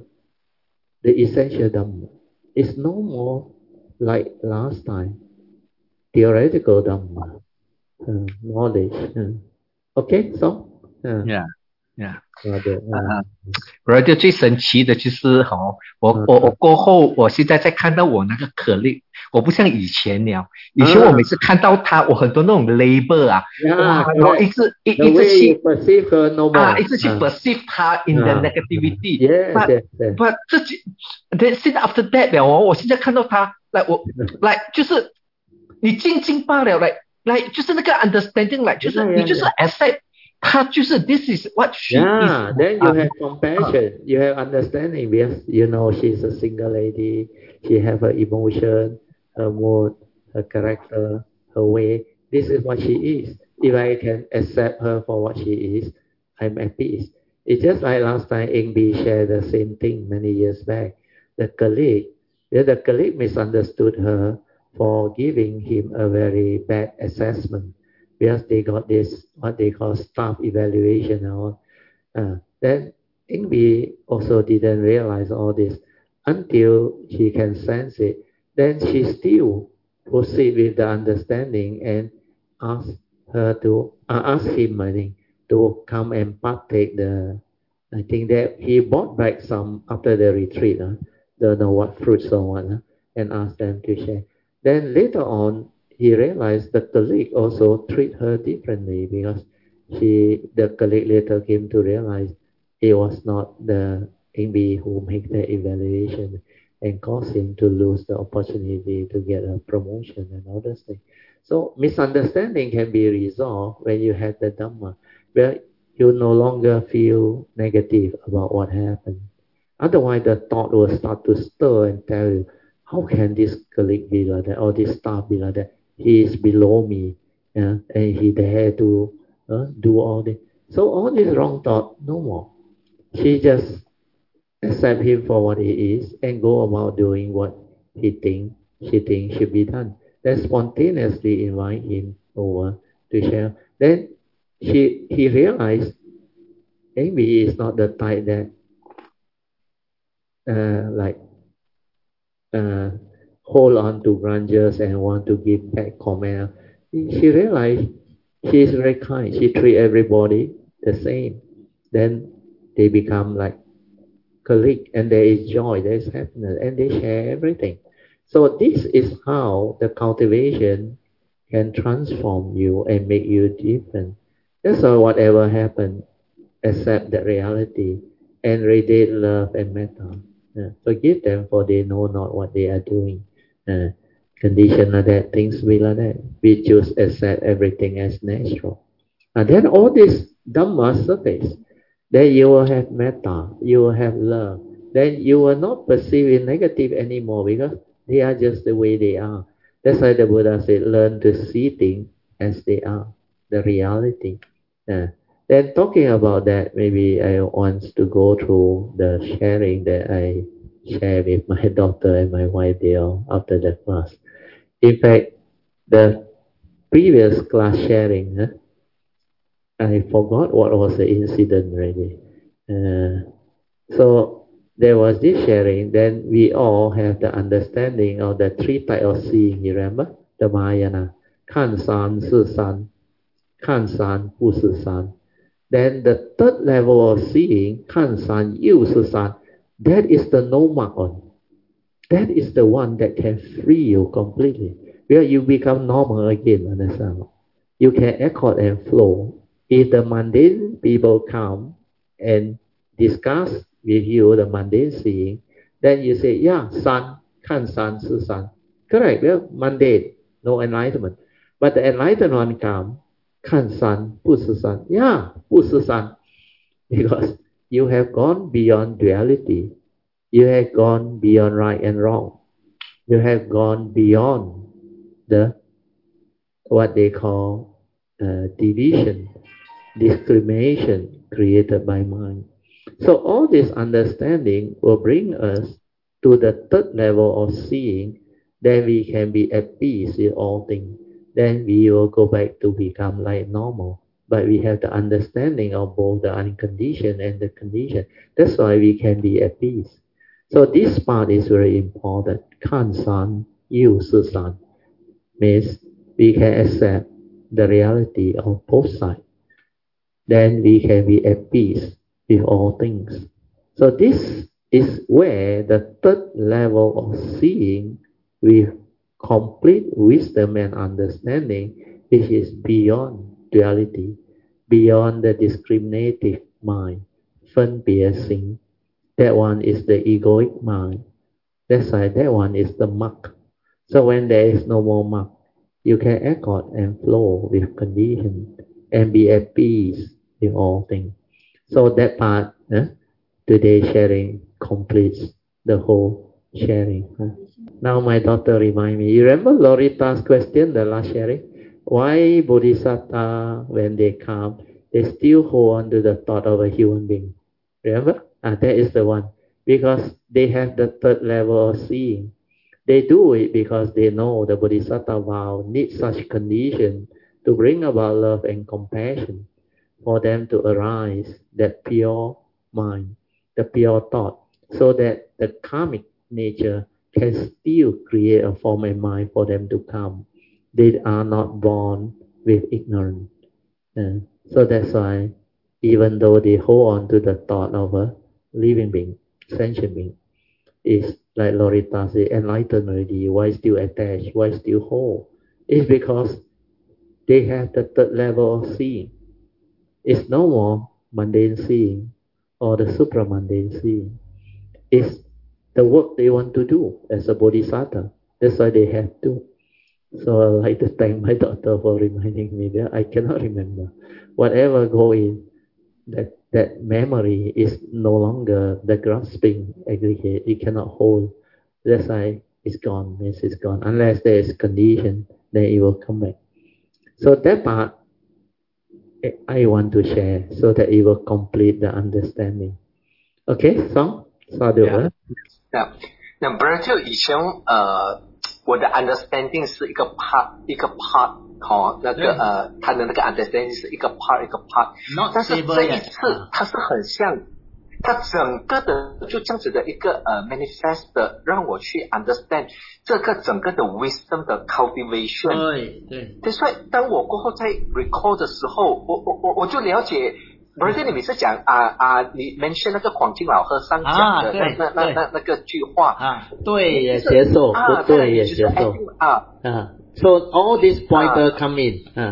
The essential Dhamma is no more like last time. Theoretical Dhamma, uh, knowledge. Uh. Okay, so? Uh, Yeah, yeah. uh, uh, 然后就最神奇的就是哈、哦，我我我过后，我现在在看到我那个可力，我不像以前了。以前我每次看到他，我很多那种 label 啊，哇，然后一直一一直去啊，一直去 perceive 他 in the negativity。But but 这几，then 现在 after that 了哦，我现在看到他，来我来就是你静静罢了，来来就是那个 understanding，来就是你就是 accept。他就是 this is what she yeah, is. Then you have compassion, you have understanding because you know she's a single lady, she have her emotion, her mood, her character, her way. This is what she is. If I can accept her for what she is, I'm at peace. It's just like last time Ing Bi shared the same thing many years back. The colleague, yeah, the colleague misunderstood her for giving him a very bad assessment. Because they got this what they call staff evaluation and all. Uh, then Ing Bi also didn't realize all this until she can sense it. Then she still proceed with the understanding and ask her to uh, ask him, I think, to come and partake the. I think that he bought back some after the retreat. Uh, don't know what fruits or what, uh, and asked them to share. Then later on, he realized the colleague also treat her differently because she, the colleague later came to realize it was not the Ing Bi who make the evaluation and caused him to lose the opportunity to get a promotion and all those things. So misunderstanding can be resolved when you have the Dhamma, where you no longer feel negative about what happened. Otherwise, the thought will start to stir and tell you, how can this colleague be like that or this staff be like that? He is below me, yeah, and he dare to uh, do all this. So all this wrong thought, no more. She just accept him for what he is and go about doing what he think, she think should be done. Then spontaneously invite him over to share. Then she he realized Amy is not the type that uh, like uh, hold on to grudges and want to give back comment. She realized she is very kind. She treat everybody the same. Then they become like colleague, and there is joy, there is happiness, and they share everything. So this is how the cultivation can transform you and make you different. That's why whatever happened, accept the reality and radiate love and metta. Uh, forgive them for they know not what they are doing. Uh, condition like that, things be like that. We choose accept everything as natural. And then all this Dhamma surface. Then you will have metta, you will have love. Then you will not perceive it negative anymore because they are just the way they are. That's why the Buddha said, learn to see things as they are, the reality. Uh, then talking about that, maybe I want to go through the sharing that I share with my daughter and my wife there after the class. In fact, the previous class sharing, huh, I forgot what was the incident already. Uh, so there was this sharing, then we all have the understanding of the three types of seeing, you remember? The Mahayana. 看山是山,看山不是山. Then the third level of seeing, 看山又是山, that is the no mark on. That is the one that can free you completely. Where you become normal again, understand? You can accord and flow. If the mundane people come and discuss with you the mundane seeing, then you say, yeah, sun, 看山是山. Correct, well, mundane, no enlightenment. But the enlightened one come, 看山不是山. Yeah, 不是山. Because you have gone beyond duality. You have gone beyond right and wrong. You have gone beyond the what they call uh, division. discrimination created by mind. So all this understanding will bring us to the third level of seeing. Then we can be at peace with all things. Then we will go back to become like normal. But we have the understanding of both the unconditioned and the conditioned. That's why we can be at peace. So this part is very important. Kan san, yu su san means we can accept the reality of both sides. Then we can be at peace with all things. So this is where the third level of seeing with complete wisdom and understanding, which is beyond duality, beyond the discriminative mind, 分别心. That one is the egoic mind. That's why that one is the mark. So when there is no more mark, you can accord and flow with condition and be at peace with all things. So that part, eh, today sharing completes the whole sharing. Huh? Now my daughter remind me, you remember Lorita's question, the last sharing? Why Bodhisattva, when they come, they still hold on to the thought of a human being? Remember? Ah, that is the one. Because they have the third level of seeing. They do it because they know the Bodhisattva vow needs such condition to bring about love and compassion for them to arise, that pure mind, the pure thought, so that the karmic nature can still create a form and mind for them to come. They are not born with ignorance. Uh, so that's why even though they hold on to the thought of a living being, sentient being, is like Lorita said, enlightened already, why still attached, why still hold? It's because they have the third level of seeing. It's no more mundane seeing or the supramundane seeing. It's the work they want to do as a bodhisattva. That's why they have to. So I'd like to thank my daughter for reminding me that I cannot remember. Whatever go in, that, that memory is no longer the grasping aggregate. It cannot hold. That's why it's gone. Means it's gone. Unless there is condition, then it will come back. So that part I want to share so that it will complete the understanding. Okay, Song? Sadhu, yeah. Yeah. 那不然就以前呃，我的 understanding 是一个 part 一个 part 哦，那个呃，他的那个 understanding 是一个 part 一个 part， 但是这一次它是很像，它整个的就这样子的一个呃 manifest 的，让我去 understand 这个整个的 wisdom 的 cultivation。对对。对，所以当我过后在 recall 的时候，我我我我就了解。不是你每次讲啊啊，你 mention 那个广敬老和尚讲的那那那那那个句话啊， 对也接受，不对也接受啊啊。So all these pointers come in 啊，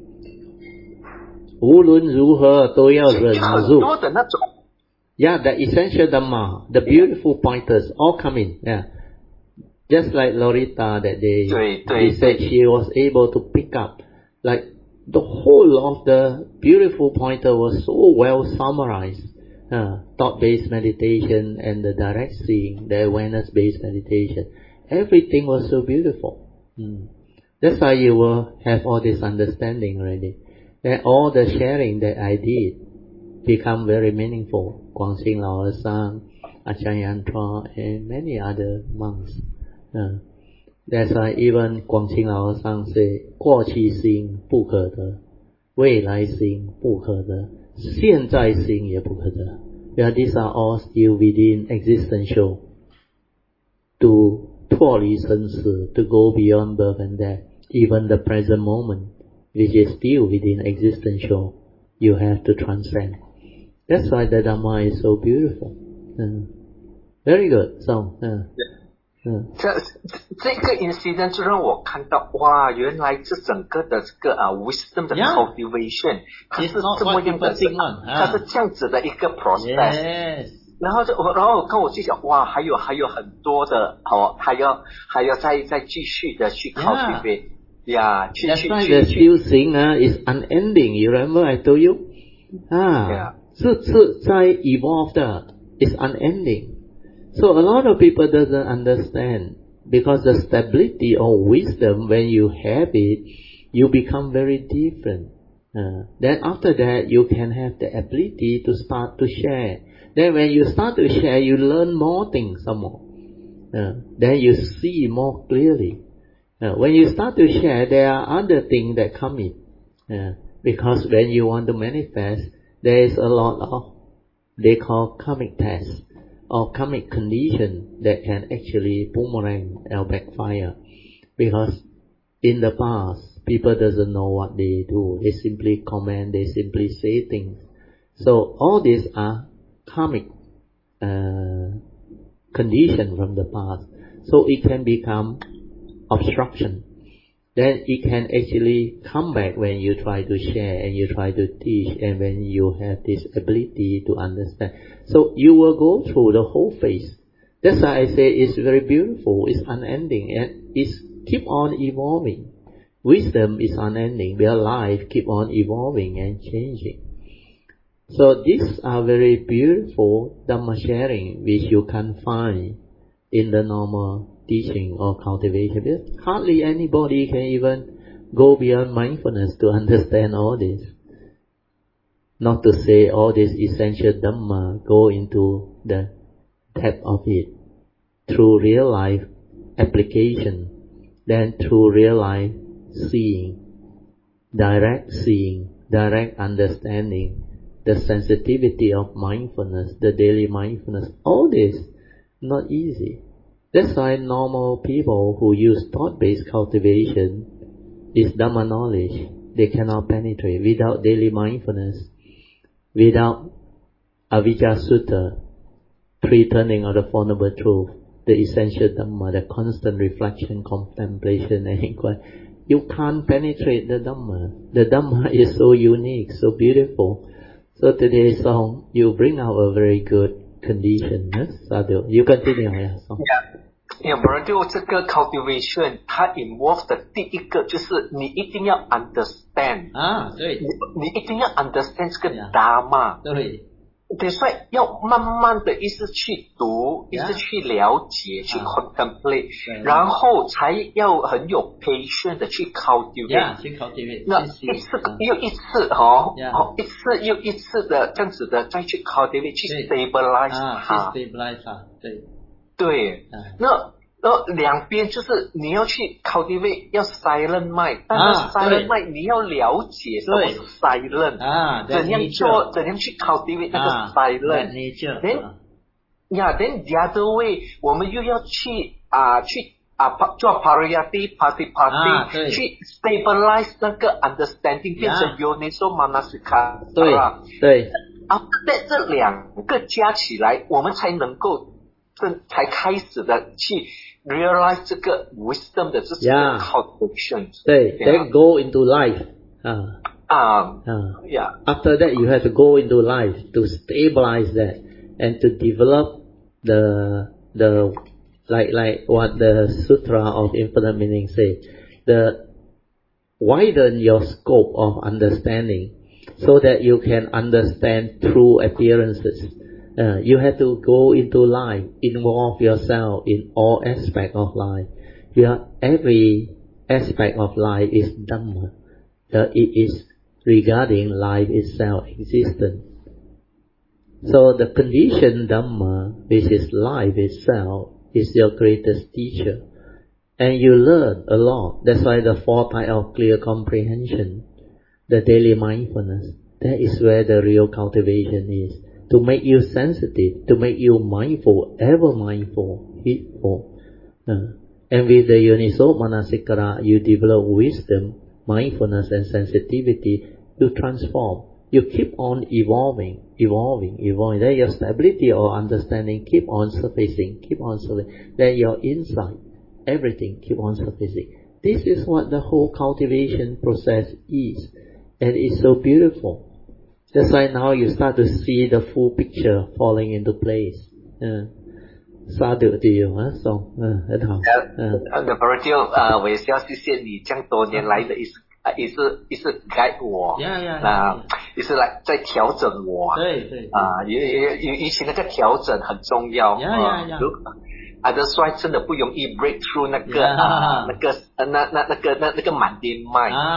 无论如何都要忍住。多的那种 Yeah, the essential Dhamma, the beautiful pointers all come in. Yeah, just like Lorita that day, they said she was able to pick up like. The whole of the beautiful pointer was so well summarized. Uh, thought-based meditation and the direct seeing, the awareness-based meditation. Everything was so beautiful. Mm. That's why you will have all this understanding already. That all the sharing that I did become very meaningful. Guangxing Lao Sang, Acharya Yantra, and many other monks. Uh, That's why even 广清老和尚 say 过去心不可得，未来心不可得，现在心也不可得。Yeah, these are all still within existential. To 脱离生死 to go beyond birth and death, even the present moment, which is still within existential, you have to transcend. That's why the Dhamma is so beautiful. Uh, very good. So, uh, 嗯，这这个 incident 就让我看到，哇，原来这整个的这个啊 wisdom 的 cultivation， 它是这么样的，它是这样子的一个 process。然后就然后跟我就讲，哇，还有还有很多的，哦，还要还要再再继续的去 cultivate， 呀，去去去。The still thing 啊 is unending. You remember I told you？ 啊，是是在 evolve 的 is unending. So a lot of people doesn't understand because the stability of wisdom, when you have it, you become very different. Uh, then after that, you can have the ability to start to share. Then when you start to share, you learn more things some more. Uh, then you see more clearly. Uh, when you start to share, there are other things that come in. Uh, because when you want to manifest, there is a lot of, they call karmic tests or karmic condition that can actually boomerang or backfire. Because in the past, people doesn't know what they do. They simply comment, they simply say things. So all these are karmic uh, condition from the past. So it can become obstruction. Then it can actually come back when you try to share and you try to teach and when you have this ability to understand. So you will go through the whole phase. That's why I say it's very beautiful, it's unending, and it's keep on evolving. Wisdom is unending, where life keep on evolving and changing. So these are very beautiful Dhamma sharing which you can find in the normal teaching or cultivation. Because hardly anybody can even go beyond mindfulness to understand all this. Not to say all this essential Dhamma go into the depth of it through real life application, then through real life seeing, direct seeing, direct understanding, the sensitivity of mindfulness, the daily mindfulness, all this not easy. That's why normal people who use thought-based cultivation is Dhamma knowledge. They cannot penetrate without daily mindfulness, without Avijja Sutta, three-turning of the Four Noble Truths, the essential Dhamma, the constant reflection, contemplation, and inquiry. You can't penetrate the Dhamma. The Dhamma is so unique, so beautiful. So today's song, you bring out a very good condition. Yes, Sadhu. You continue, yeah. Song. Yeah. Yeah, brother, 这个 cultivation 它 involve 的第一个就是你一定要 understand 啊，对， 你你一定要 understand 这个 dharma， 对， 对，所以要慢慢的一直去读， yeah. 一直去了解， 去 contemplate， 对， 然后才要很有 patience 的去 cultivate， yeah, 去 cultivate， 那一次又一次哦， yeah. 一次又一次的这样子的再去 cultivate， 去 stabilize 它， 去 stabilize 它，对。 对， 嗯、 那那两边就是你要去 cultivate 要 silent mind， 但是 silent mind 你要了解什么是 silent， 啊， 怎样做，怎样去 cultivate 那个 silent， then yeah then the other way 我们又要去啊、呃、去啊做 pariyati patipati， 去 stabilize 那个 understanding， 变成 yoniso manasikara， 对对， after that 这两个加起来，我们才能够才开始的去 realize 这个 wisdom 的这些 cultivation。 对 ，then go into life 啊啊啊 ，yeah。 After that, you have to go into life to stabilize that and to develop the the like like what the Sutra of Infinite Meaning say, the widen your scope of understanding so that you can understand true appearances. Uh, you have to go into life, involve yourself in all aspects of life. Your, every aspect of life is Dhamma. Uh, it is regarding life itself, existence. So the conditioned Dhamma, which is life itself, is your greatest teacher. And you learn a lot. That's why the four types of clear comprehension, the daily mindfulness, that is where the real cultivation is. To make you sensitive, to make you mindful, ever mindful, heedful. Uh, and with the Yoniso Manasikara, you develop wisdom, mindfulness and sensitivity. You transform. You keep on evolving, evolving, evolving. Then your stability or understanding keep on surfacing, keep on surfacing. Then your insight, everything keep on surfacing. This is what the whole cultivation process is. And it's so beautiful. That's why now you start to see the full picture falling into place. Uh, Sadhu to you, huh? So, uh, 很好。 呃，那不是就呃，我也是要谢谢你这样多年来的一直啊，一直一直 guide 我，啊，一直来在调整我。 对对。 啊，也也也，尤其那个调整很重要。 呀呀呀。 啊，这衰真的不容易 break through 那个啊，那个呃那那那个那那个满点脉。 啊。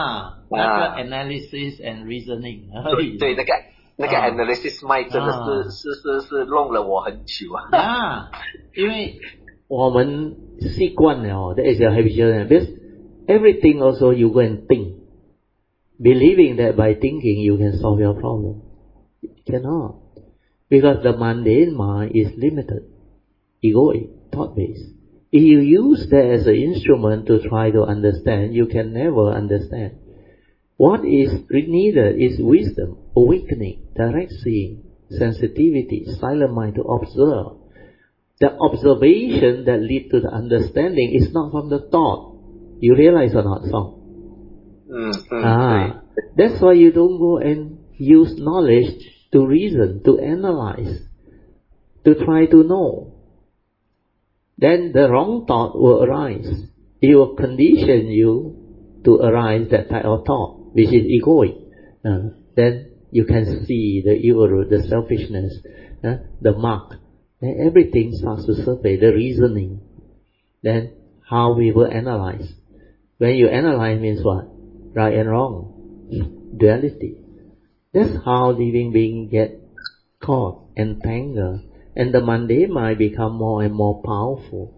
那个 analysis and reasoning。 对对，那个那个 analysis mind 真的是是是是弄了我很久啊。 呀，因为我们习惯了 that is your habitual because everything also you go and think, believing that by thinking you can solve your problem. You cannot, because the mundane mind is limited, egoic, thought-based. If you use that as an instrument to try to understand, you can never understand. What is needed is wisdom, awakening, direct seeing, sensitivity, silent mind to observe. The observation that leads to the understanding is not from the thought. You realize or not, Song? Mm, mm, ah, that's why you don't go and use knowledge to reason, to analyze, to try to know. Then the wrong thought will arise. It will condition you to arise that type of thought, which is egoic. Uh, then you can see the ego, the selfishness, uh, the mark. Then everything starts to surface, the reasoning. Then how we will analyze. When you analyze means what? Right and wrong. Duality. That's how living beings get caught, entangled. And the mundane mind become more and more powerful.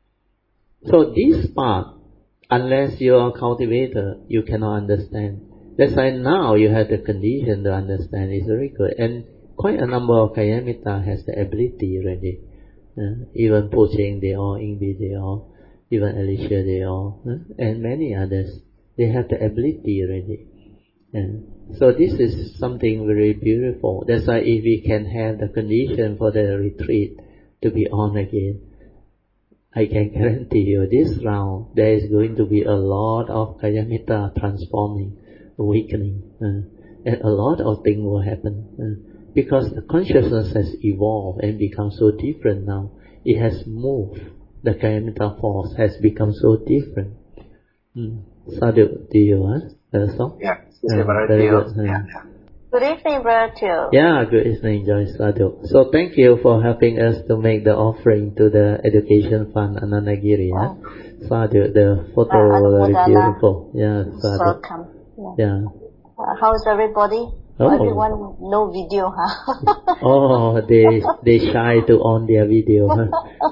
So this part, unless you are a cultivator, you cannot understand. That's why now you have the condition to understand. It's very good. And quite a number of Kayamita has the ability already. Uh, even Po Cheng, they all, Ingbi, they all, even Alicia, they all, uh, and many others. They have the ability already. Uh, so this is something very beautiful. That's why if we can have the condition for the retreat to be on again, I can guarantee you this round there is going to be a lot of Kayamita transforming, awakening, uh, and a lot of things will happen. Uh, Because the consciousness has evolved and become so different now. It has moved. The Kayamita force has become so different. Mm. Sadhu, do you want a song? Yeah, uh, very good. Uh, yeah. Good evening, Brother Teo. Yeah, good evening, Joyce Sadhu. So thank you for helping us to make the offering to the education fund Anandagiri. Oh. Yeah? Sadhu, the photo uh, very beautiful. Yeah, Sadhu. Welcome. Yeah. yeah. Uh, how's everybody? Oh. Everyone no video, huh? oh, they they shy to on their video, huh?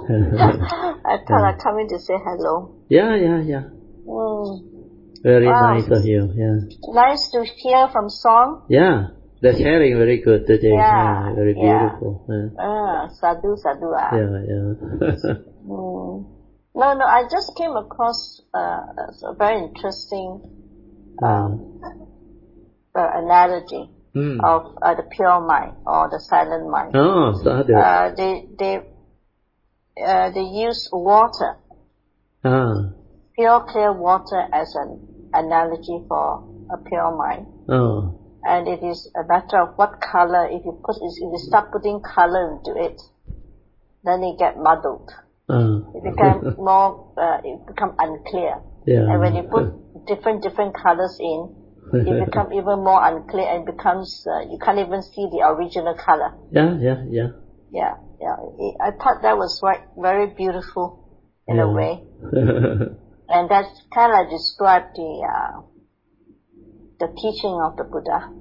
I thought I'd come in to say hello. Yeah, yeah, yeah. Mm. Very wow. nice of you, yeah. Nice to hear from Song. Yeah, the sharing very good today. Yeah, yeah very beautiful. Yeah. Yeah. Uh, sadhu, sadhu. Ah. Yeah, yeah. mm. No, no, I just came across uh, a very interesting um, uh, analogy mm. of uh, the pure mind or the silent mind. Oh, sadhu. Uh, they they uh, they use water, ah. pure clear water as an analogy for a pure mind. Oh. And it is a matter of what color. If you put if you start putting color into it, then it get muddled. Oh. It becomes more. Uh, it become unclear. Yeah. And when you put different different colors in, it becomes even more unclear and becomes uh, you can't even see the original color. Yeah, yeah, yeah. Yeah, yeah. It, I thought that was right, very beautiful in yeah. a way, and that kind of described the uh, the teaching of the Buddha.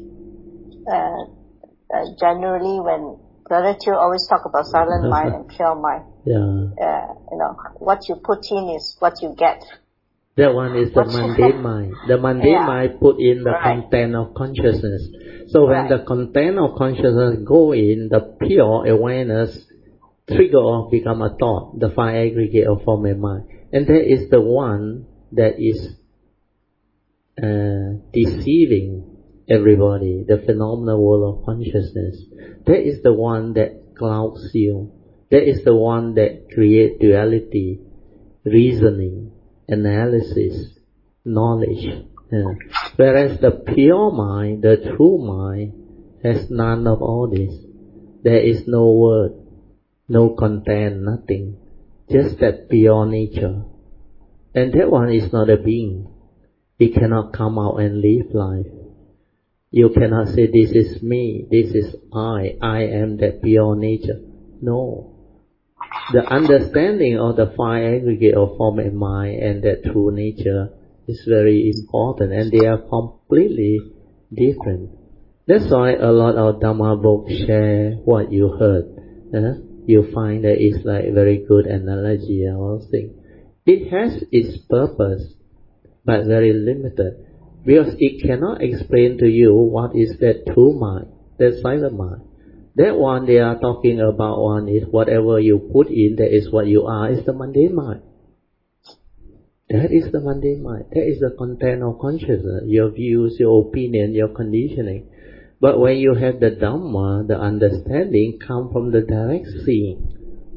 Uh, uh, generally, when Brother Teo always talk about silent mind and pure mind, yeah, uh, you know, what you put in is what you get. That one is the mundane mind. The mundane yeah. mind put in the right. content of consciousness. So when right. the content of consciousness go in, the pure awareness trigger off become a thought, the five aggregate of form and mind. And that is the one that is uh, deceiving everybody, the phenomenal world of consciousness. That is the one that clouds you. That is the one that creates duality, reasoning, analysis, knowledge. Yeah. Whereas the pure mind, the true mind, has none of all this. There is no word, no content, nothing. Just that pure nature. And that one is not a being. It cannot come out and live life. You cannot say, this is me, this is I, I am that pure nature. No. The understanding of the five aggregate of form and mind and that true nature is very important, and they are completely different. That's why a lot of Dhamma books share what you heard. Uh, you find that it's like very good analogy and all things. It has its purpose, but very limited, because it cannot explain to you what is that true mind, that silent mind. That one they are talking about one is whatever you put in, that is what you are, is the mundane mind. That is the mundane mind. That is the content of consciousness, your views, your opinion, your conditioning. But when you have the Dhamma, the understanding come from the direct seeing,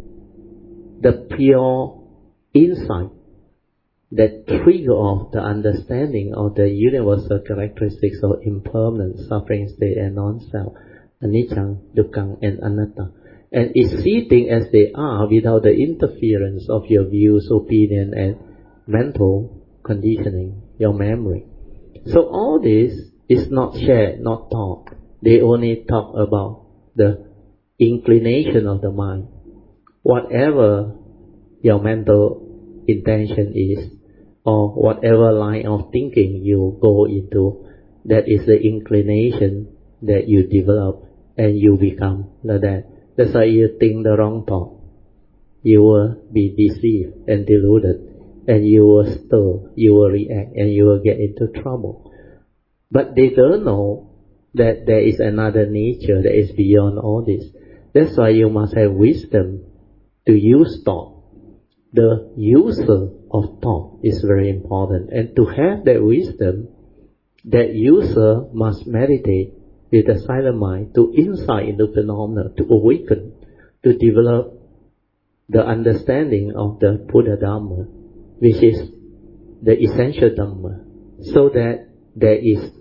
the pure insight, that trigger of the understanding of the universal characteristics of impermanence, suffering state and non-self, anicca, dukkha and anatta. And it's see things as they are without the interference of your views, opinion and mental conditioning, your memory. So all this is not shared, not taught. They only talk about the inclination of the mind. Whatever your mental intention is, or whatever line of thinking you go into, that is the inclination that you develop and you become like that. That's why you think the wrong thought. You will be deceived and deluded, and you will stir, you will react, and you will get into trouble. But they don't know that there is another nature that is beyond all this. That's why you must have wisdom to use thought. The user of thought is very important. And to have that wisdom, that user must meditate with a silent mind to insight into phenomena, to awaken, to develop the understanding of the Buddha Dhamma, which is the essential Dhamma, so that there is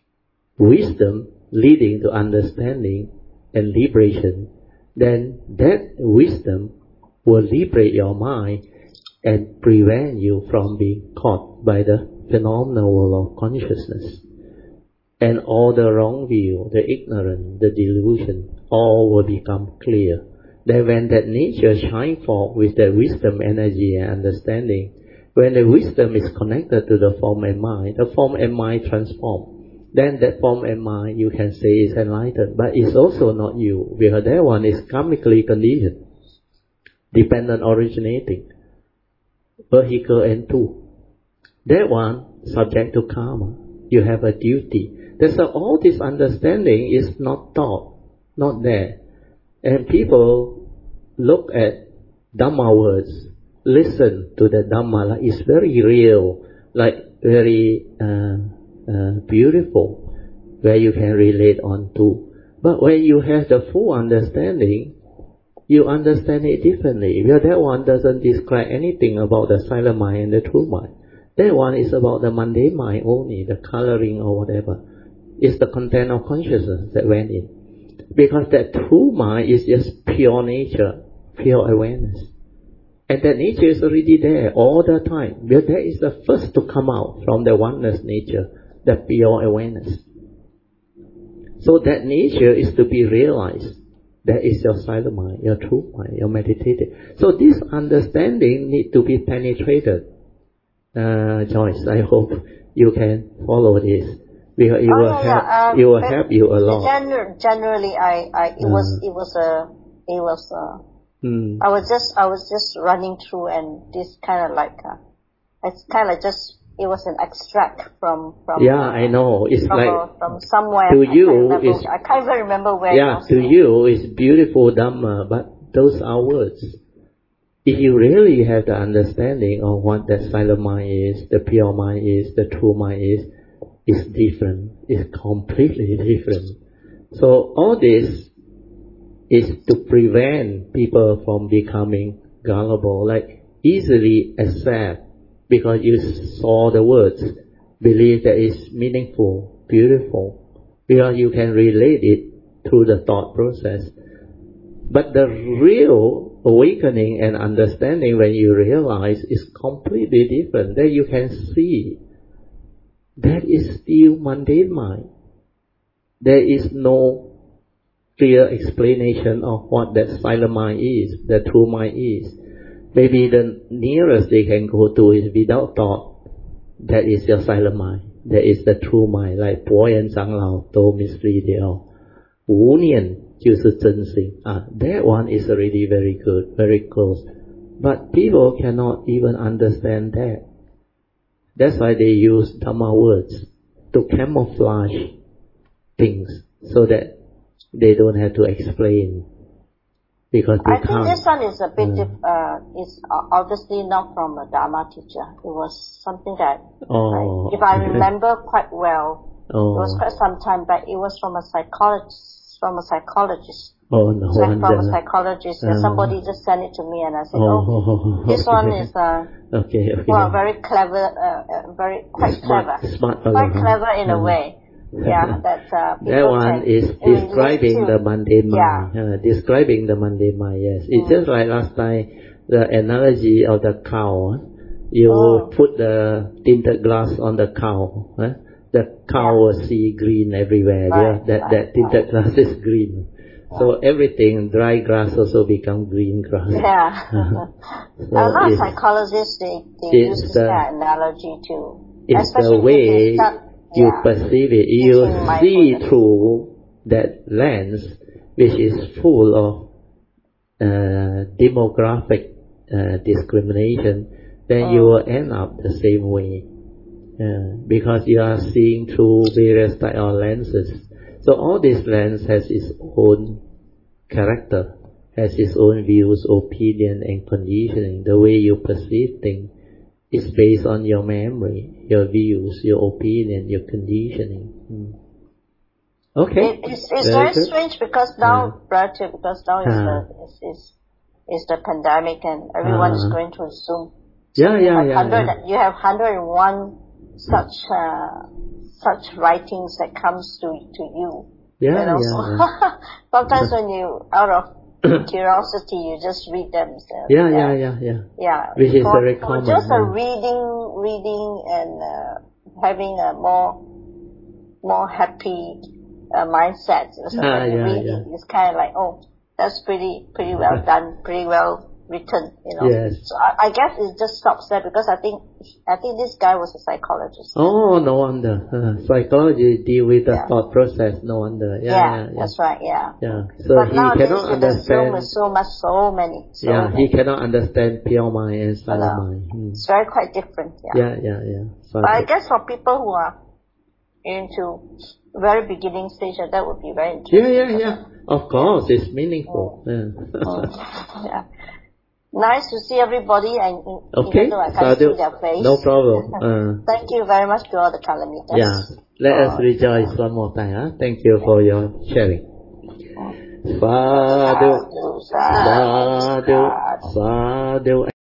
wisdom leading to understanding and liberation. Then that wisdom will liberate your mind and prevent you from being caught by the phenomenal world of consciousness. And all the wrong view, the ignorance, the delusion, all will become clear. Then when that nature shines forth with the wisdom, energy and understanding, when the wisdom is connected to the form and mind, the form and mind transform. Then that form and mind you can say is enlightened, but it's also not you, because that one is karmically conditioned, dependent originating, vehicle and tool. That one subject to karma. You have a duty. That's why all this understanding is not taught, not there. And people look at Dhamma words, listen to the Dhamma like it's very real, like very uh, uh, beautiful, where you can relate on to. But when you have the full understanding, you understand it differently. Because that one doesn't describe anything about the silent mind and the true mind. That one is about the mundane mind only, the coloring or whatever. It's the content of consciousness that went in. Because that true mind is just pure nature, pure awareness. And that nature is already there all the time. Because that is the first to come out from the oneness nature, the pure awareness. So that nature is to be realized. That is your silent mind, your true mind, your meditative. So this understanding need to be penetrated. Uh, Joyce, I hope you can follow this. Because it oh, will yeah, help. yeah. Um, it will help you a lot. Gener- generally, I, I, it uh, was, it was a, it was a. Hmm. I was just, I was just running through, and this kind of like, uh, it's kind of just, it was an extract from, from. Yeah, uh, I know. It's from, like uh, from somewhere. to I you, can't it's, I can't even remember where. Yeah, to you, it's beautiful Dhamma, but those are words. If you really have the understanding of what that silent mind is, the pure mind is, the true mind is, it's different. It's completely different. So all this is to prevent people from becoming gullible, like easily accept because you saw the words, believe that it's meaningful, beautiful, because you can relate it through the thought process. But the real awakening and understanding when you realize is completely different. That you can see that is still mundane mind. There is no clear explanation of what that silent mind is, the true mind is. Maybe the nearest they can go to is without thought. that is your silent mind. That is the true mind. Like 博言长老 told Miss Lydia, 无念就是真心 ah, that one is already very good, very close. But people cannot even understand that. That's why they use Dhamma words to camouflage things so that they don't have to explain. Because they I can't. think this one is a bit, uh, diff, uh, is obviously not from a Dharma teacher. It was something that, oh, I, if I remember quite well, oh. it was quite some time back. It was from a psychologist, from a psychologist. Oh, no so wonder. From a psychologist. Uh, somebody just sent it to me and I said, oh, oh this okay. one is, uh, okay, okay. well, very clever, uh, uh, very, quite smart, clever. Smart quite huh? clever in uh, a way. Yeah, that uh, that one is describing the mundane mind. Yeah. Uh, describing the mundane mind. Yes, it's mm. just like last time the analogy of the cow. You mm. put the tinted glass on the cow. Huh? The cow yeah. will see green everywhere. Right, yeah, that right, that tinted right. glass is green. Right. So everything, dry grass also become green grass. Yeah. so a lot of psychologists they they use this the, kind of analogy too. It's the way. You yeah. perceive it, you see through that lens, which is full of uh, demographic uh, discrimination, then oh. you will end up the same way. Uh, because you are seeing through various type of lenses. So all this lens has its own character, has its own views, opinion, and conditioning. The way you perceive things is based on your memory, your views, your opinion, your conditioning. Hmm. Okay. It, it's it's very, very strange because now, uh, relative, because now it's, uh, the, it's, it's, it's the pandemic and everyone uh, is going to Zoom. So yeah, yeah, yeah, yeah. You have one hundred one such uh, such writings that comes to to you. Yeah, you know? yeah. yeah. Sometimes when you out of curiosity, you just read them. So, yeah, yeah, yeah, yeah. Yeah. Which is for, very for common. Just yeah. a reading, reading, and uh, having a more more happy uh, mindset. So ah, when yeah, reading, yeah. it's kind of like, oh, that's pretty pretty well done, pretty well written, you know. Yes. So I, I guess it just stops there because I think I think this guy was a psychologist. Oh, no wonder. Uh, psychology deal with the yeah. thought process. No wonder. Yeah, yeah, yeah, yeah. that's right. Yeah. Yeah. So but he understand. cannot understand. With so much, so many. So yeah, many. he cannot understand pure mind and silent no. mind. Hmm. It's very quite different. Yeah. Yeah, yeah, yeah. So but I guess for people who are into very beginning stage, that would be very interesting. Yeah, yeah, yeah. Of course, it's meaningful. Mm. Yeah. mm. yeah. Nice to see everybody, and okay. even though I can't Sadhu, see their face. No problem. Uh, Thank you very much to all the Kalamitas. Yeah. Let oh. us rejoice one more time. Huh? Thank you for your sharing. Sadhu, sadhu, sadhu.